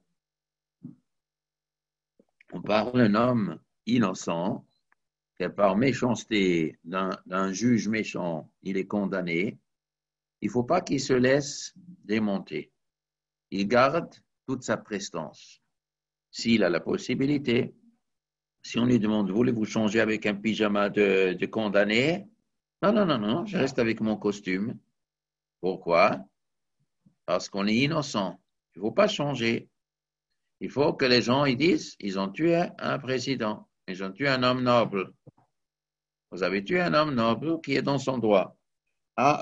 On parle d'un homme innocent que par méchanceté d'un, d'un juge méchant, il est condamné. Il ne faut pas qu'il se laisse démonter. Il garde toute sa prestance. S'il a la possibilité, si on lui demande, voulez-vous changer avec un pyjama de, de condamné? Non, non, non, non, je reste avec mon costume. Pourquoi? Parce qu'on est innocent. Il ne faut pas changer. Il faut que les gens ils disent, ils ont tué un président, ils ont tué un homme noble. Vous avez tué un homme noble qui est dans son droit. Un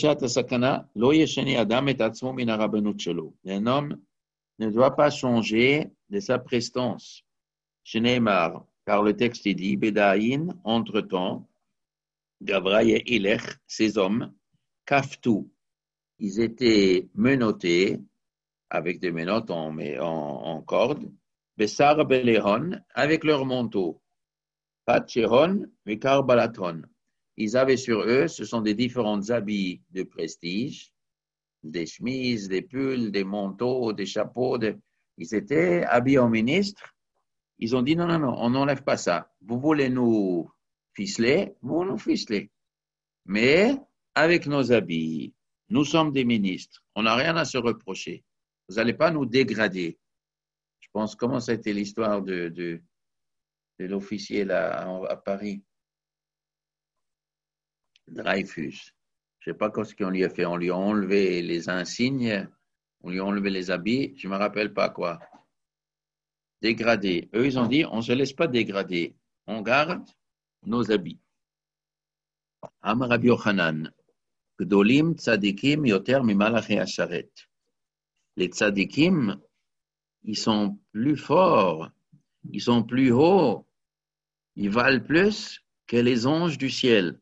homme ne doit pas changer de sa prestance. Shneimar, car le texte dit, Bedaïn, entre-temps, Gavra et Ilech, ces hommes, Kaftu, ils étaient menottés, avec des menottes en, en, en corde, Bessar Belehon, avec leur manteau, Patcheron, Mikar Balaton. Ils avaient sur eux, ce sont des différents habits de prestige, des chemises, des pulls, des manteaux, des chapeaux. De... Ils étaient habillés en ministre. Ils ont dit non, non, non, on n'enlève pas ça. Vous voulez nous ficeler, vous nous ficelez. Mais avec nos habits, nous sommes des ministres. On n'a rien à se reprocher. Vous n'allez pas nous dégrader. Je pense, comment c'était l'histoire de, de, de l'officier là à Paris, Dreyfus. Je ne sais pas ce qu'on lui a fait. On lui a enlevé les insignes, on lui a enlevé les habits, je ne me rappelle pas quoi. Dégradé. Eux, ils ont dit, on ne se laisse pas dégrader. On garde nos habits. Amar Rabbi Yochanan, Gdolim tzadikim yoter mimalachi asharet. Les tzadikim, ils sont plus forts, ils sont plus hauts, ils valent plus que les anges du ciel.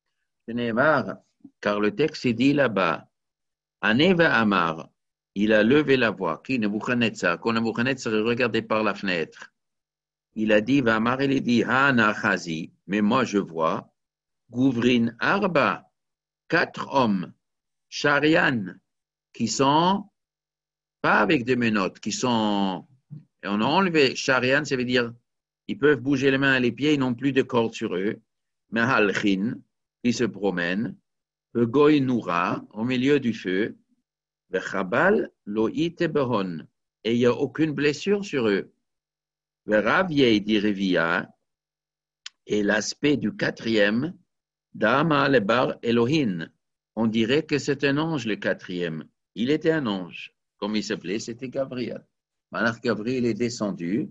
Car le texte est dit là-bas, Aneva Amar, il a levé la voix, qui Nebuchadnezzar, quand Nebuchadnezzar est regardé par la fenêtre, il a dit, Amar, il a dit, Hana Chazi, mais moi je vois, Gouvrin Arba, quatre hommes, Sharian, qui sont pas avec des menottes, qui sont, on a enlevé Sharian, ça veut dire, ils peuvent bouger les mains et les pieds, ils n'ont plus de corde sur eux, mais Halchin, qui se promènent, Goy Noura, au milieu du feu, Vechabal Loït Behon, et il n'y a aucune blessure sur eux. Veraviei Dirivia, et l'aspect du quatrième, Dama Lebar Elohim, on dirait que c'est un ange le quatrième. Il était un ange, comme il s'appelait, c'était Gabriel. Malach Gabriel est descendu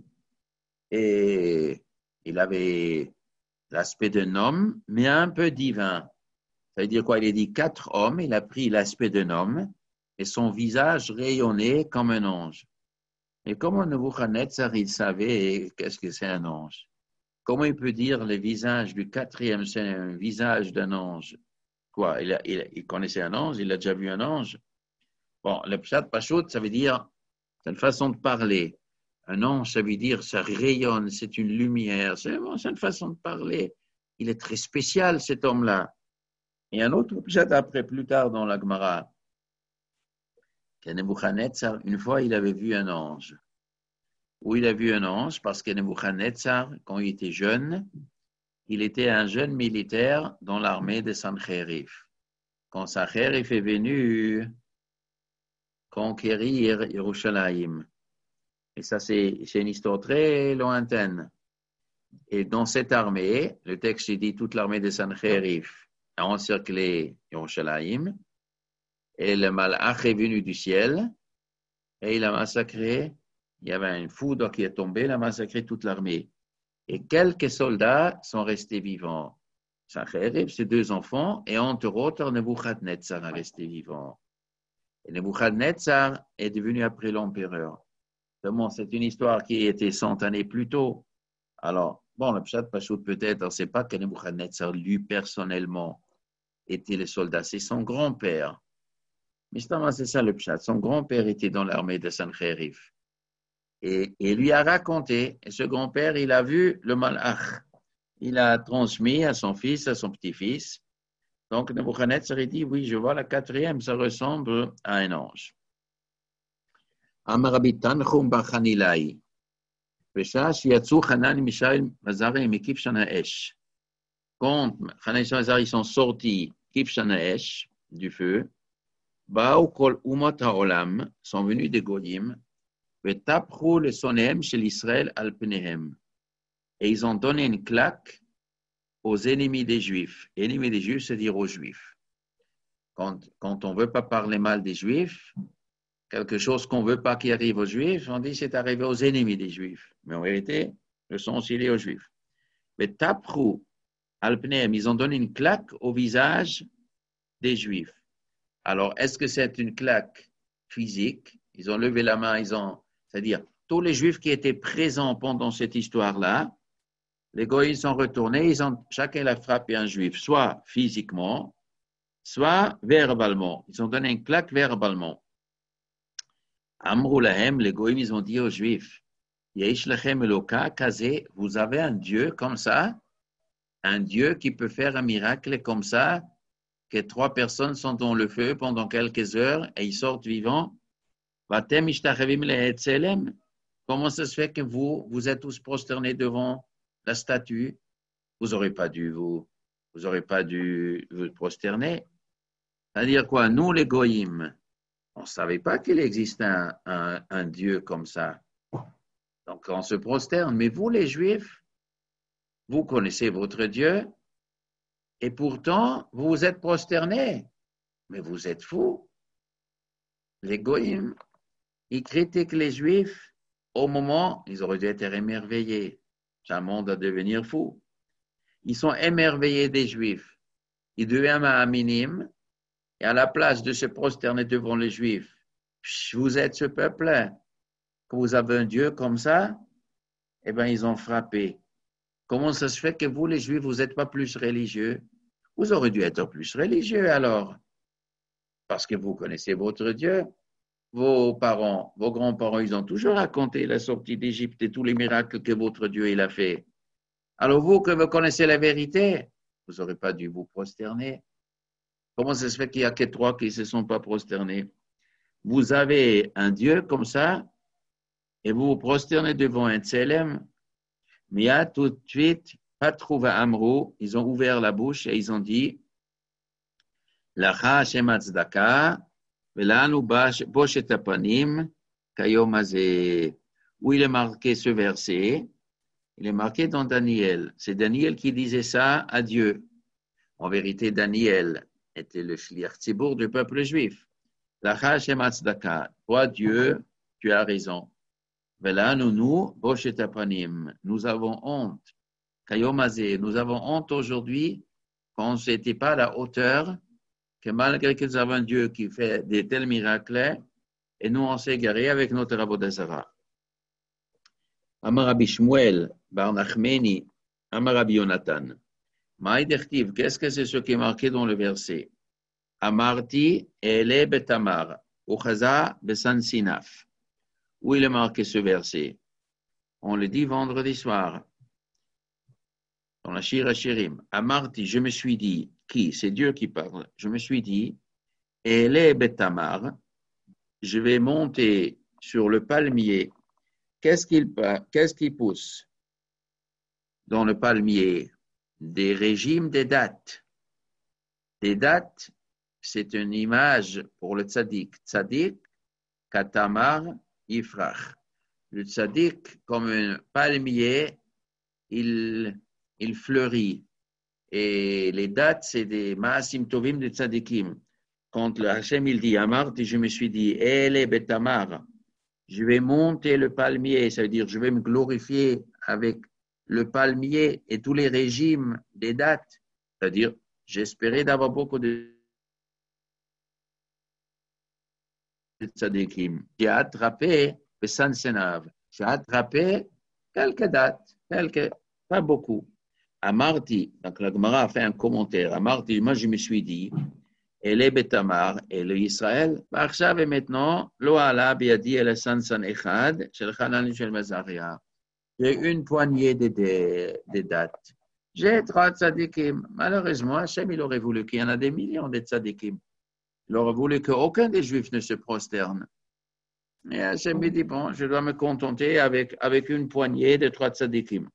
et il avait l'aspect d'un homme, mais un peu divin. Ça veut dire quoi? Il a dit quatre hommes, il a pris l'aspect d'un homme et son visage rayonnait comme un ange. Et comment Nebuchadnezzar, il savait qu'est-ce que c'est un ange? Comment il peut dire le visage du quatrième, c'est un visage d'un ange? Quoi? Il, a, il, il connaissait un ange, il a déjà vu un ange? Bon, le pshat pachout, ça veut dire, c'est une façon de parler. Un ange, ça veut dire, ça rayonne, c'est une lumière, c'est, bon, c'est une façon de parler. Il est très spécial, cet homme-là. Et un autre pshat après, plus tard dans la Gemara, que Nebuchadnezzar, une fois, il avait vu un ange. Où il a vu un ange, parce que Nebuchadnezzar, quand il était jeune, il était un jeune militaire dans l'armée de Sancherif. Quand Sancherif est venu conquérir Yerushalayim. Et ça, c'est, c'est une histoire très lointaine. Et dans cette armée, le texte dit toute l'armée de Sancherif a encerclé Yerushalayim. Et le malach est venu du ciel et il a massacré il y avait une foudre qui est tombée, elle a massacré toute l'armée. Et quelques soldats sont restés vivants. Sancherib, ses deux enfants, et entre autres, Nebuchadnezzar est resté vivant. Et Nebuchadnezzar est devenu après l'empereur. Bon, c'est une histoire qui était cent années plus tôt. Alors, bon, le Pshat Pachout peut-être, on ne sait pas que Nebuchadnezzar, lui, personnellement, était le soldat. C'est son grand-père. Mais justement, c'est ça le Pshat. Son grand-père était dans l'armée de Sancherib. Et il lui a raconté, et ce grand-père, il a vu le malach. Il a transmis à son fils, à son petit-fils. Donc, Nebuchadnezzar a dit, oui, je vois la quatrième, ça ressemble à un ange. Amarabi Tanchum Bachanilai. Pesha Shiatsu Hanan Mishael Mazare Mekif Shanaesh. Quand Hanan et Mazare ils sont sortis Kif Shanaesh du feu, Baou Kol Umot Haolam sont venus des Goyim, Vetapru le Sonem chez l'Israël Alpenehem. Et ils ont donné une claque aux ennemis des Juifs. Ennemis des Juifs, c'est dire aux Juifs. Quand, quand on ne veut pas parler mal des Juifs, quelque chose qu'on ne veut pas qui arrive aux Juifs, on dit c'est arrivé aux ennemis des Juifs. Mais en vérité, le sens, il est aux Juifs. Mais Taprou, Alpneem, ils ont donné une claque au visage des Juifs. Alors, est-ce que c'est une claque physique? Ils ont levé la main, ils ont, c'est-à-dire, tous les Juifs qui étaient présents pendant cette histoire-là, les goïs sont retournés, ils ont, chacun a frappé un Juif, soit physiquement, soit verbalement. Ils ont donné une claque verbalement. Amrou lahem, les goïms, ils ont dit aux Juifs, Yesh lechem eloka kazé, vous avez un Dieu comme ça, un Dieu qui peut faire un miracle comme ça, que trois personnes sont dans le feu pendant quelques heures et ils sortent vivants. Vatem ishtachavim lehetzelem. Comment ça se fait que vous, vous êtes tous prosternés devant la statue? Vous n'aurez pas dû vous, vous n'aurez pas dû vous prosterner. C'est-à-dire quoi? Nous, les goïms, on ne savait pas qu'il existe un, un, un Dieu comme ça. Donc, on se prosterne. Mais vous, les Juifs, vous connaissez votre Dieu et pourtant, vous vous êtes prosternés. Mais vous êtes fous. Les Goïms, ils critiquent les Juifs au moment où ils auraient dû être émerveillés. C'est un monde à devenir fou. Ils sont émerveillés des Juifs. Ils deviennent un minime. Et à la place de se prosterner devant les Juifs, vous êtes ce peuple, que vous avez un Dieu comme ça, eh bien, ils ont frappé. Comment ça se fait que vous, les Juifs, vous n'êtes pas plus religieux? Vous aurez dû être plus religieux alors, parce que vous connaissez votre Dieu. Vos parents, vos grands-parents, ils ont toujours raconté la sortie d'Égypte et tous les miracles que votre Dieu il a fait. Alors vous, que vous connaissez la vérité, vous n'aurez pas dû vous prosterner. Comment ça se fait qu'il n'y a que trois qui ne se sont pas prosternés? Vous avez un Dieu comme ça, et vous vous prosternez devant un Tselem, mais il y a tout de suite, pas trouvé Amrou, ils ont ouvert la bouche et ils ont dit, Lacha Hashem Hatzdaka, Velanu Boshet Apanim, Kayom Hazeh. Où il est marqué ce verset? Il est marqué dans Daniel. C'est Daniel qui disait ça à Dieu. En vérité, Daniel était le shliach tzibour du peuple juif. Lacha Hashem Hatzdaka. Toi, Dieu, tu as raison. Velanu nous, Boshet Apanim. Nous avons honte. Kayom Hazeh. Nous avons honte aujourd'hui qu'on n'était pas à la hauteur, que malgré que nous avons un Dieu qui fait des tels miracles, et nous on s'est égaré avec notre Avodah Zarah. Amar Rabbi Shmuel bar Nachmeni, Amar Rabbi Yonatan. Maïdechtiv, qu'est-ce que c'est ce qui est marqué dans le verset? Amarti ele betamar, uchaza besan sinaf. Où il est marqué ce verset? On le dit vendredi soir, dans la Shir HaShirim. Amarti, je me suis dit, qui? C'est Dieu qui parle. Je me suis dit, ele betamar, je vais monter sur le palmier. Qu'est-ce qu'il, qu'est-ce qui pousse dans le palmier? Des régimes, des dates. Des dates, c'est une image pour le tzaddik. Tzaddik, katamar, ifrach. Le tzaddik, comme un palmier, il, il fleurit. Et les dates, c'est des ma'asim tovim de tzaddikim. Quand le Hachem, il dit Amar, je me suis dit, ele betamar. je vais monter le palmier, ça veut dire je vais me glorifier avec le palmier et tous les régimes des dates. C'est-à-dire, j'espérais d'avoir beaucoup de tzadikim. J'ai attrapé le Sansenav. J'ai attrapé quelques dates, quelques, pas beaucoup. Amarti, donc la Gemara a fait un commentaire. Amarti, moi je me suis dit, et les Betamar et le Israël, Barshav et maintenant, lo ala biadi el Sansan echad, shel Hanan shel Mazaria. J'ai une poignée de, de, de dates. J'ai trois tzadikim. Malheureusement, Hachem, il aurait voulu qu'il y en a des millions de tzadikim. Il aurait voulu qu'aucun des Juifs ne se prosterne. Et Hachem me dit, bon, je dois me contenter avec, avec une poignée de trois tzadikim.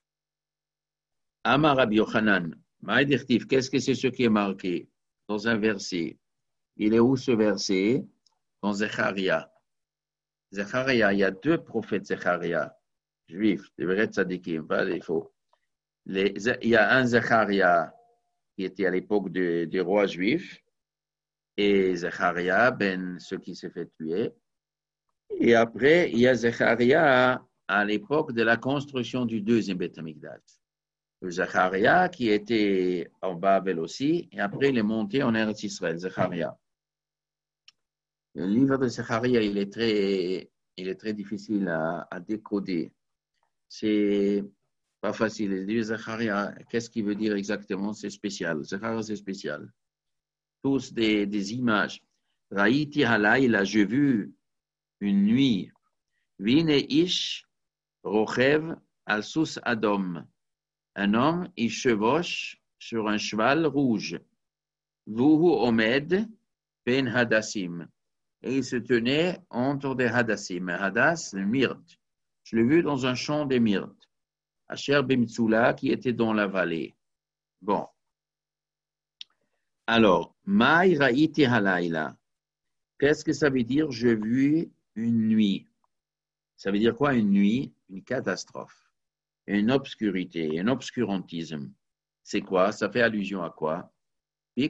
Amar Rabbi Yochanan, Maïdirtif, qu'est-ce que c'est ce qui est marqué dans un verset? Il est où ce verset? Dans Zecharia. Zecharia, il y a deux prophètes Zecharia, juifs, des vrais tzadikim, pas des faux. Les, il y a un Zecharia qui était à l'époque des de rois juifs, et Zecharia, ben, ce qui s'est fait tuer. Et après, il y a Zecharia à l'époque de la construction du deuxième Beth Amikdash. Le Zecharia qui était en Babel aussi, et après il est monté en Eretz Israël, Zecharia. Le livre de Zecharia, il est très, il est très difficile à, à décoder. C'est pas facile. Le livre de Zecharia, qu'est-ce qu'il veut dire exactement? C'est spécial. Zecharia, c'est spécial. Tous des, des images. Raïti halayla, j'ai vu une nuit. Vine ish rochev al sus adom. Un homme, il chevauche sur un cheval rouge. Vuhu omed ben hadassim. Et il se tenait entre des hadassim. Hadas, le myrte. Je l'ai vu dans un champ de myrte. Asher bimtsula, qui était dans la vallée. Bon. Alors, Maï ra'iti halayla. Qu'est-ce que ça veut dire? Je vis une nuit. Ça veut dire quoi une nuit? Une catastrophe. Une obscurité, un obscurantisme. C'est quoi? Ça fait allusion à quoi? Dieu,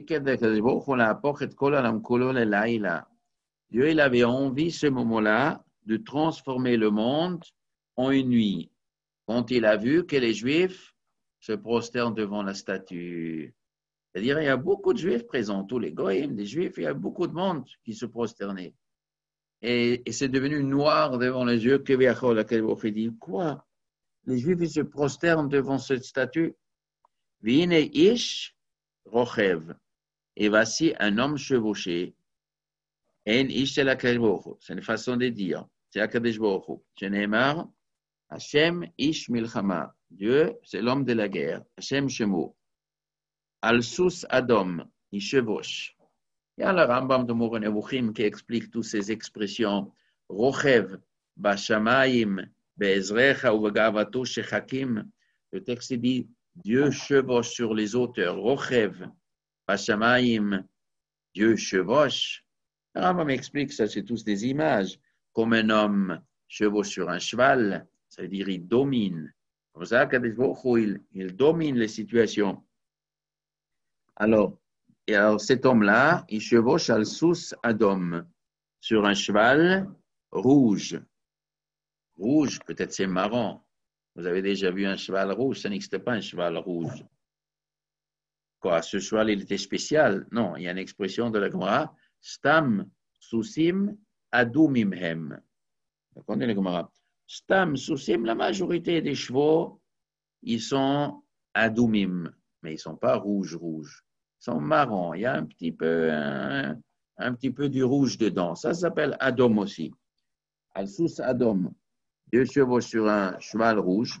il avait envie, ce moment-là, de transformer le monde en une nuit. Quand il a vu que les Juifs se prosternent devant la statue. C'est-à-dire, il y a beaucoup de Juifs présents, tous les goïms, des Juifs, il y a beaucoup de monde qui se prosternait. Et, et c'est devenu noir devant les yeux que Yaakov dit, quoi? Les Juifs ils se prosternent devant cette statue. Vine ish rochev. Et voici un homme chevauché. En ish c'est la c'est une façon de dire. C'est Akadosh Baruch Hu. Sheneemar, Hashem ish milchama. Dieu, c'est l'homme de la guerre. Hashem shemo. Al sus adom. Il chevauche. Il y a le Rambam de Moreh Nevuchim qui explique toutes ces expressions. Rochev, bashamayim, be'ezrecha ou begavato shechakim. Le texte dit Dieu chevauche sur les auteurs. Rochev, bashamayim, Dieu chevauche. Le Rambam explique ça, c'est tous des images. Comme un homme chevauche sur un cheval, ça veut dire il domine. Comme ça, il, il domine les situations. Alors, et alors cet homme-là, il chevauche al sous adom sur un cheval rouge. Rouge, peut-être c'est marron. Vous avez déjà vu un cheval rouge, ça n'existe pas un cheval rouge. Quoi, ce cheval, il était spécial? Non, il y a une expression de la Gemara, stam susim adumimhem. Vous connaissez la Gemara? Stam susim, la majorité des chevaux, ils sont adumim, mais ils ne sont pas rouges-rouges. Ils sont marrons. Il y a un petit peu, un, un petit peu du rouge dedans. Ça s'appelle Adom aussi. Al-Sous Adom. Deux chevaux sur un cheval rouge.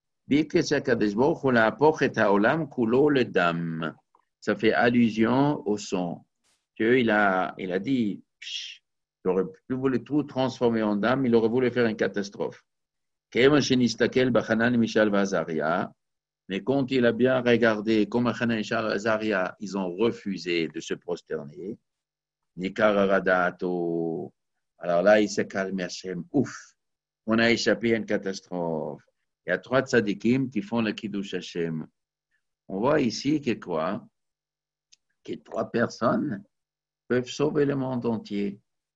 Ça fait allusion au sang. Dieu, il a, il a dit, il aurait pu voulu tout transformer en dame, il aurait voulu faire une catastrophe. Mais quand il a bien regardé, comme Hanan et Azaria, ils ont refusé de se prosterner. Alors là, il s'est calmé Hachem. Ouf, on a échappé à une catastrophe. Il y a trois tzadikim qui font le kiddush Hachem. On voit ici que quoi? Que trois personnes peuvent sauver le monde entier.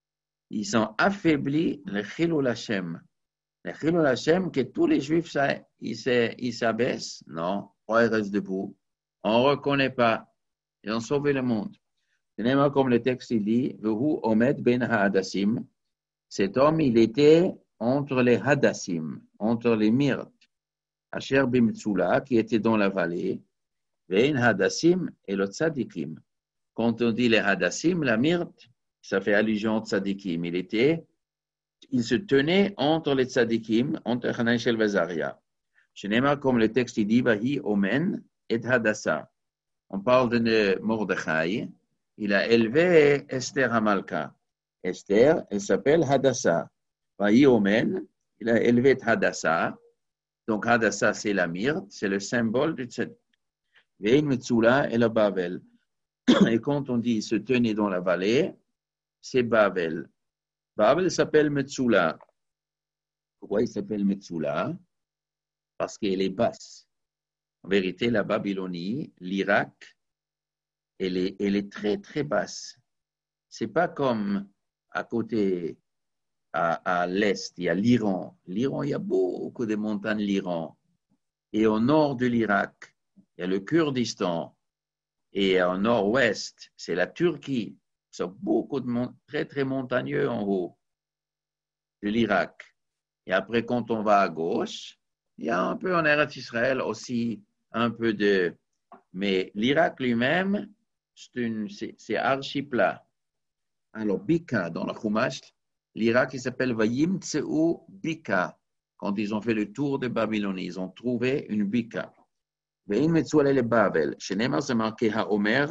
Ils ont affaibli le Chilul Hashem. Le Chilul Hashem, que tous les Juifs, ça, ils, ils s'abaissent. Non, ils restent debout. On ne reconnaît pas. Ils ont sauvé le monde. C'est comme le texte il dit, Vehu Omed ben Hadassim. Cet homme, il était entre les Hadassim, entre les myrtes. Asher Bimtsula, qui était dans la vallée. Vein Hadassim et le Tzadikim. Quand on dit les Hadassim, la myrte, ça fait allusion au Tzadikim. Il était, il se tenait entre les Tzadikim, entre Hanashel Vazaria. Chenema, comme le texte il dit, Vahi Omen et Hadassa. On parle de Mordechai. Il a élevé Esther Hamalka. Esther, elle s'appelle Hadassa. Vahi Omen, il a élevé Hadassa. Donc Hadassa, c'est la myrte, c'est le symbole du Tzadik. Vein Metsula et le Bavel. Et quand on dit il se tenait dans la vallée, c'est Bavel. Bavel s'appelle Metsula. Pourquoi il s'appelle Metsula? Parce qu'elle est basse. En vérité, la Babylonie, l'Irak, elle est, elle est très, très basse. Ce n'est pas comme à côté, à, à l'est, il y a l'Iran. L'Iran, il y a beaucoup de montagnes l'Iran. Et au nord de l'Irak, il y a le Kurdistan. Et au nord-ouest, c'est la Turquie. C'est beaucoup de mont- très, très montagneux en haut de l'Irak. Et après, quand on va à gauche, il y a un peu en Eretz Israël aussi, un peu de... Mais l'Irak lui-même, c'est, une, c'est, c'est archi-plat. Alors, Bika, dans le Chumash, l'Irak, il s'appelle Vayim Tseu Bika. Quand ils ont fait le tour de Babylonie, ils ont trouvé une Bika. Vein Metzuale le Babel. Chez Neymar, c'est marqué Haomer,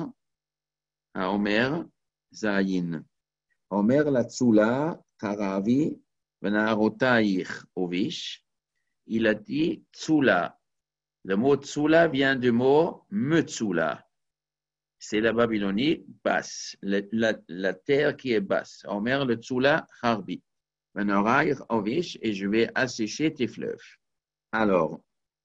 Haomer, Zayin. Haomer la Tsula, Karavi, Venarotaïch, Ovish. Il a dit Tsula. Le mot Tsula vient du mot Metsula. C'est la Babylonie basse, la, la, la terre qui est basse. Haomer le Tsula, Harbi. Venarotaïch, Ovish, et je vais assécher tes fleuves. Alors,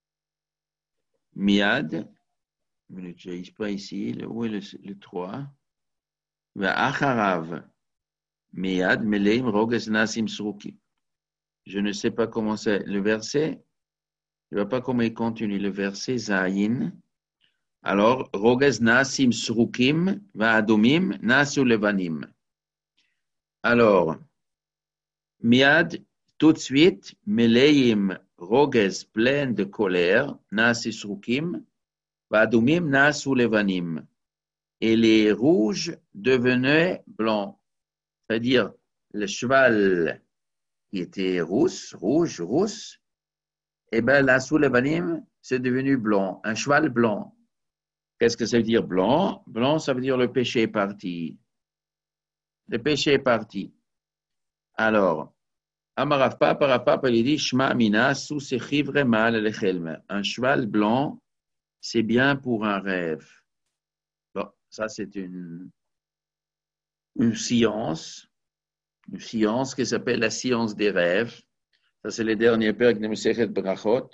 Miad, je ne sais pas ici, où est le, le trois? Acharav, Miad, Meleim, Roges, Nasim, Sruki. Je ne sais pas comment c'est le verset. Je ne vois pas comment il continue le verset, Zayin. Alors, Roges, Nasim, Srukim, Va'adomim, Nasu, Levanim. Alors, Miad, tout de suite, Meleim, Roges, plein de colère, Nasim, Srukim, Va'adomim, Nasu, Levanim. Et les rouges devenaient blancs. C'est-à-dire, le cheval qui était rousse, rouge, rousse, et bien là, sous les Levanim, c'est devenu blanc, un cheval blanc. Qu'est-ce que ça veut dire blanc? Blanc, ça veut dire le péché est parti. Le péché est parti. Alors, Amarav Papa, Rav Papa, il dit, Shma mina, sous sechivre mal lechelme. Un cheval blanc, c'est bien pour un rêve. Bon, ça, c'est une, une science, une science qui s'appelle la science des rêves. Ça, c'est le dernier père de Mesechet Brachot,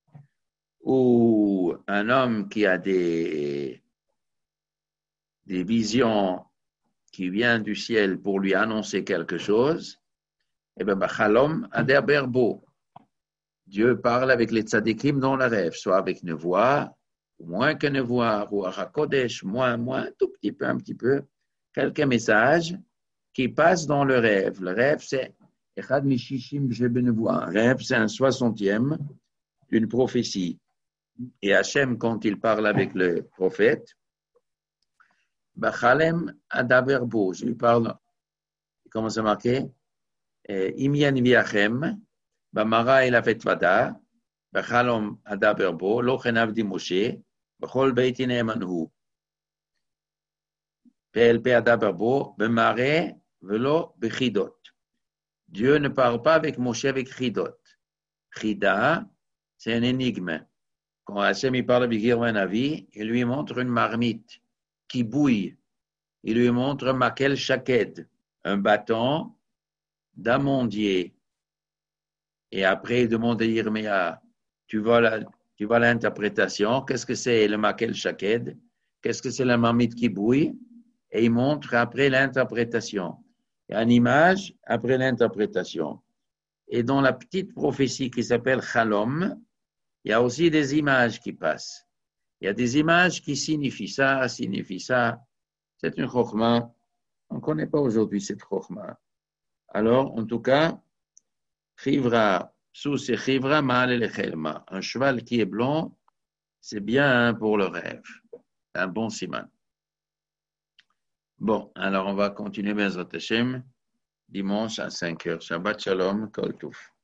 où un homme qui a des, des visions qui viennent du ciel pour lui annoncer quelque chose, et bien, Bachalom Ader Berbo. Dieu parle avec les tzadikim dans le rêve, soit avec une voix, ou moins qu'une voix, ou à Kodesh, moins, moins, un tout petit peu, un petit peu, quelques messages qui passent dans le rêve. Le rêve, c'est Echad Mishishim Jebenevoa. Un rêve, c'est un soixantième d'une prophétie. Et Hachem, quand il parle avec le prophète, Bachalem Adaberbo, je lui parle, comment c'est marqué? Imian Viachem, Bamara el Avetvada, Bachalom Adaberbo, Lochen Avdi Moshe, Bachol Beitin Emanhu. P L P Adaberbo, Bemare, Velo Bechidot. Dieu ne parle pas avec Moshe avec Chidot. Chida, c'est un énigme. Quand Hachem il parle avec Yermanavi, il lui montre une marmite qui bouille. Il lui montre Makel Shaked, un bâton d'amandier. Et après, il demande à Yirmia, tu vois, la, tu vois l'interprétation, qu'est-ce que c'est le Makel Shaked? Qu'est-ce que c'est la marmite qui bouille? Et il montre après l'interprétation. Il y a une image après l'interprétation. Et dans la petite prophétie qui s'appelle Chalom, il y a aussi des images qui passent. Il y a des images qui signifient ça, signifient ça. C'est une chokhma. On ne connaît pas aujourd'hui cette chokhma. Alors, en tout cas, Chivra, sous c'est Chivra mal et chelma. Un cheval qui est blanc, c'est bien pour le rêve. Un bon siman. Bon, alors on va continuer Bezrat Hashem dimanche à cinq heures. Shabbat Shalom, Kol Touf.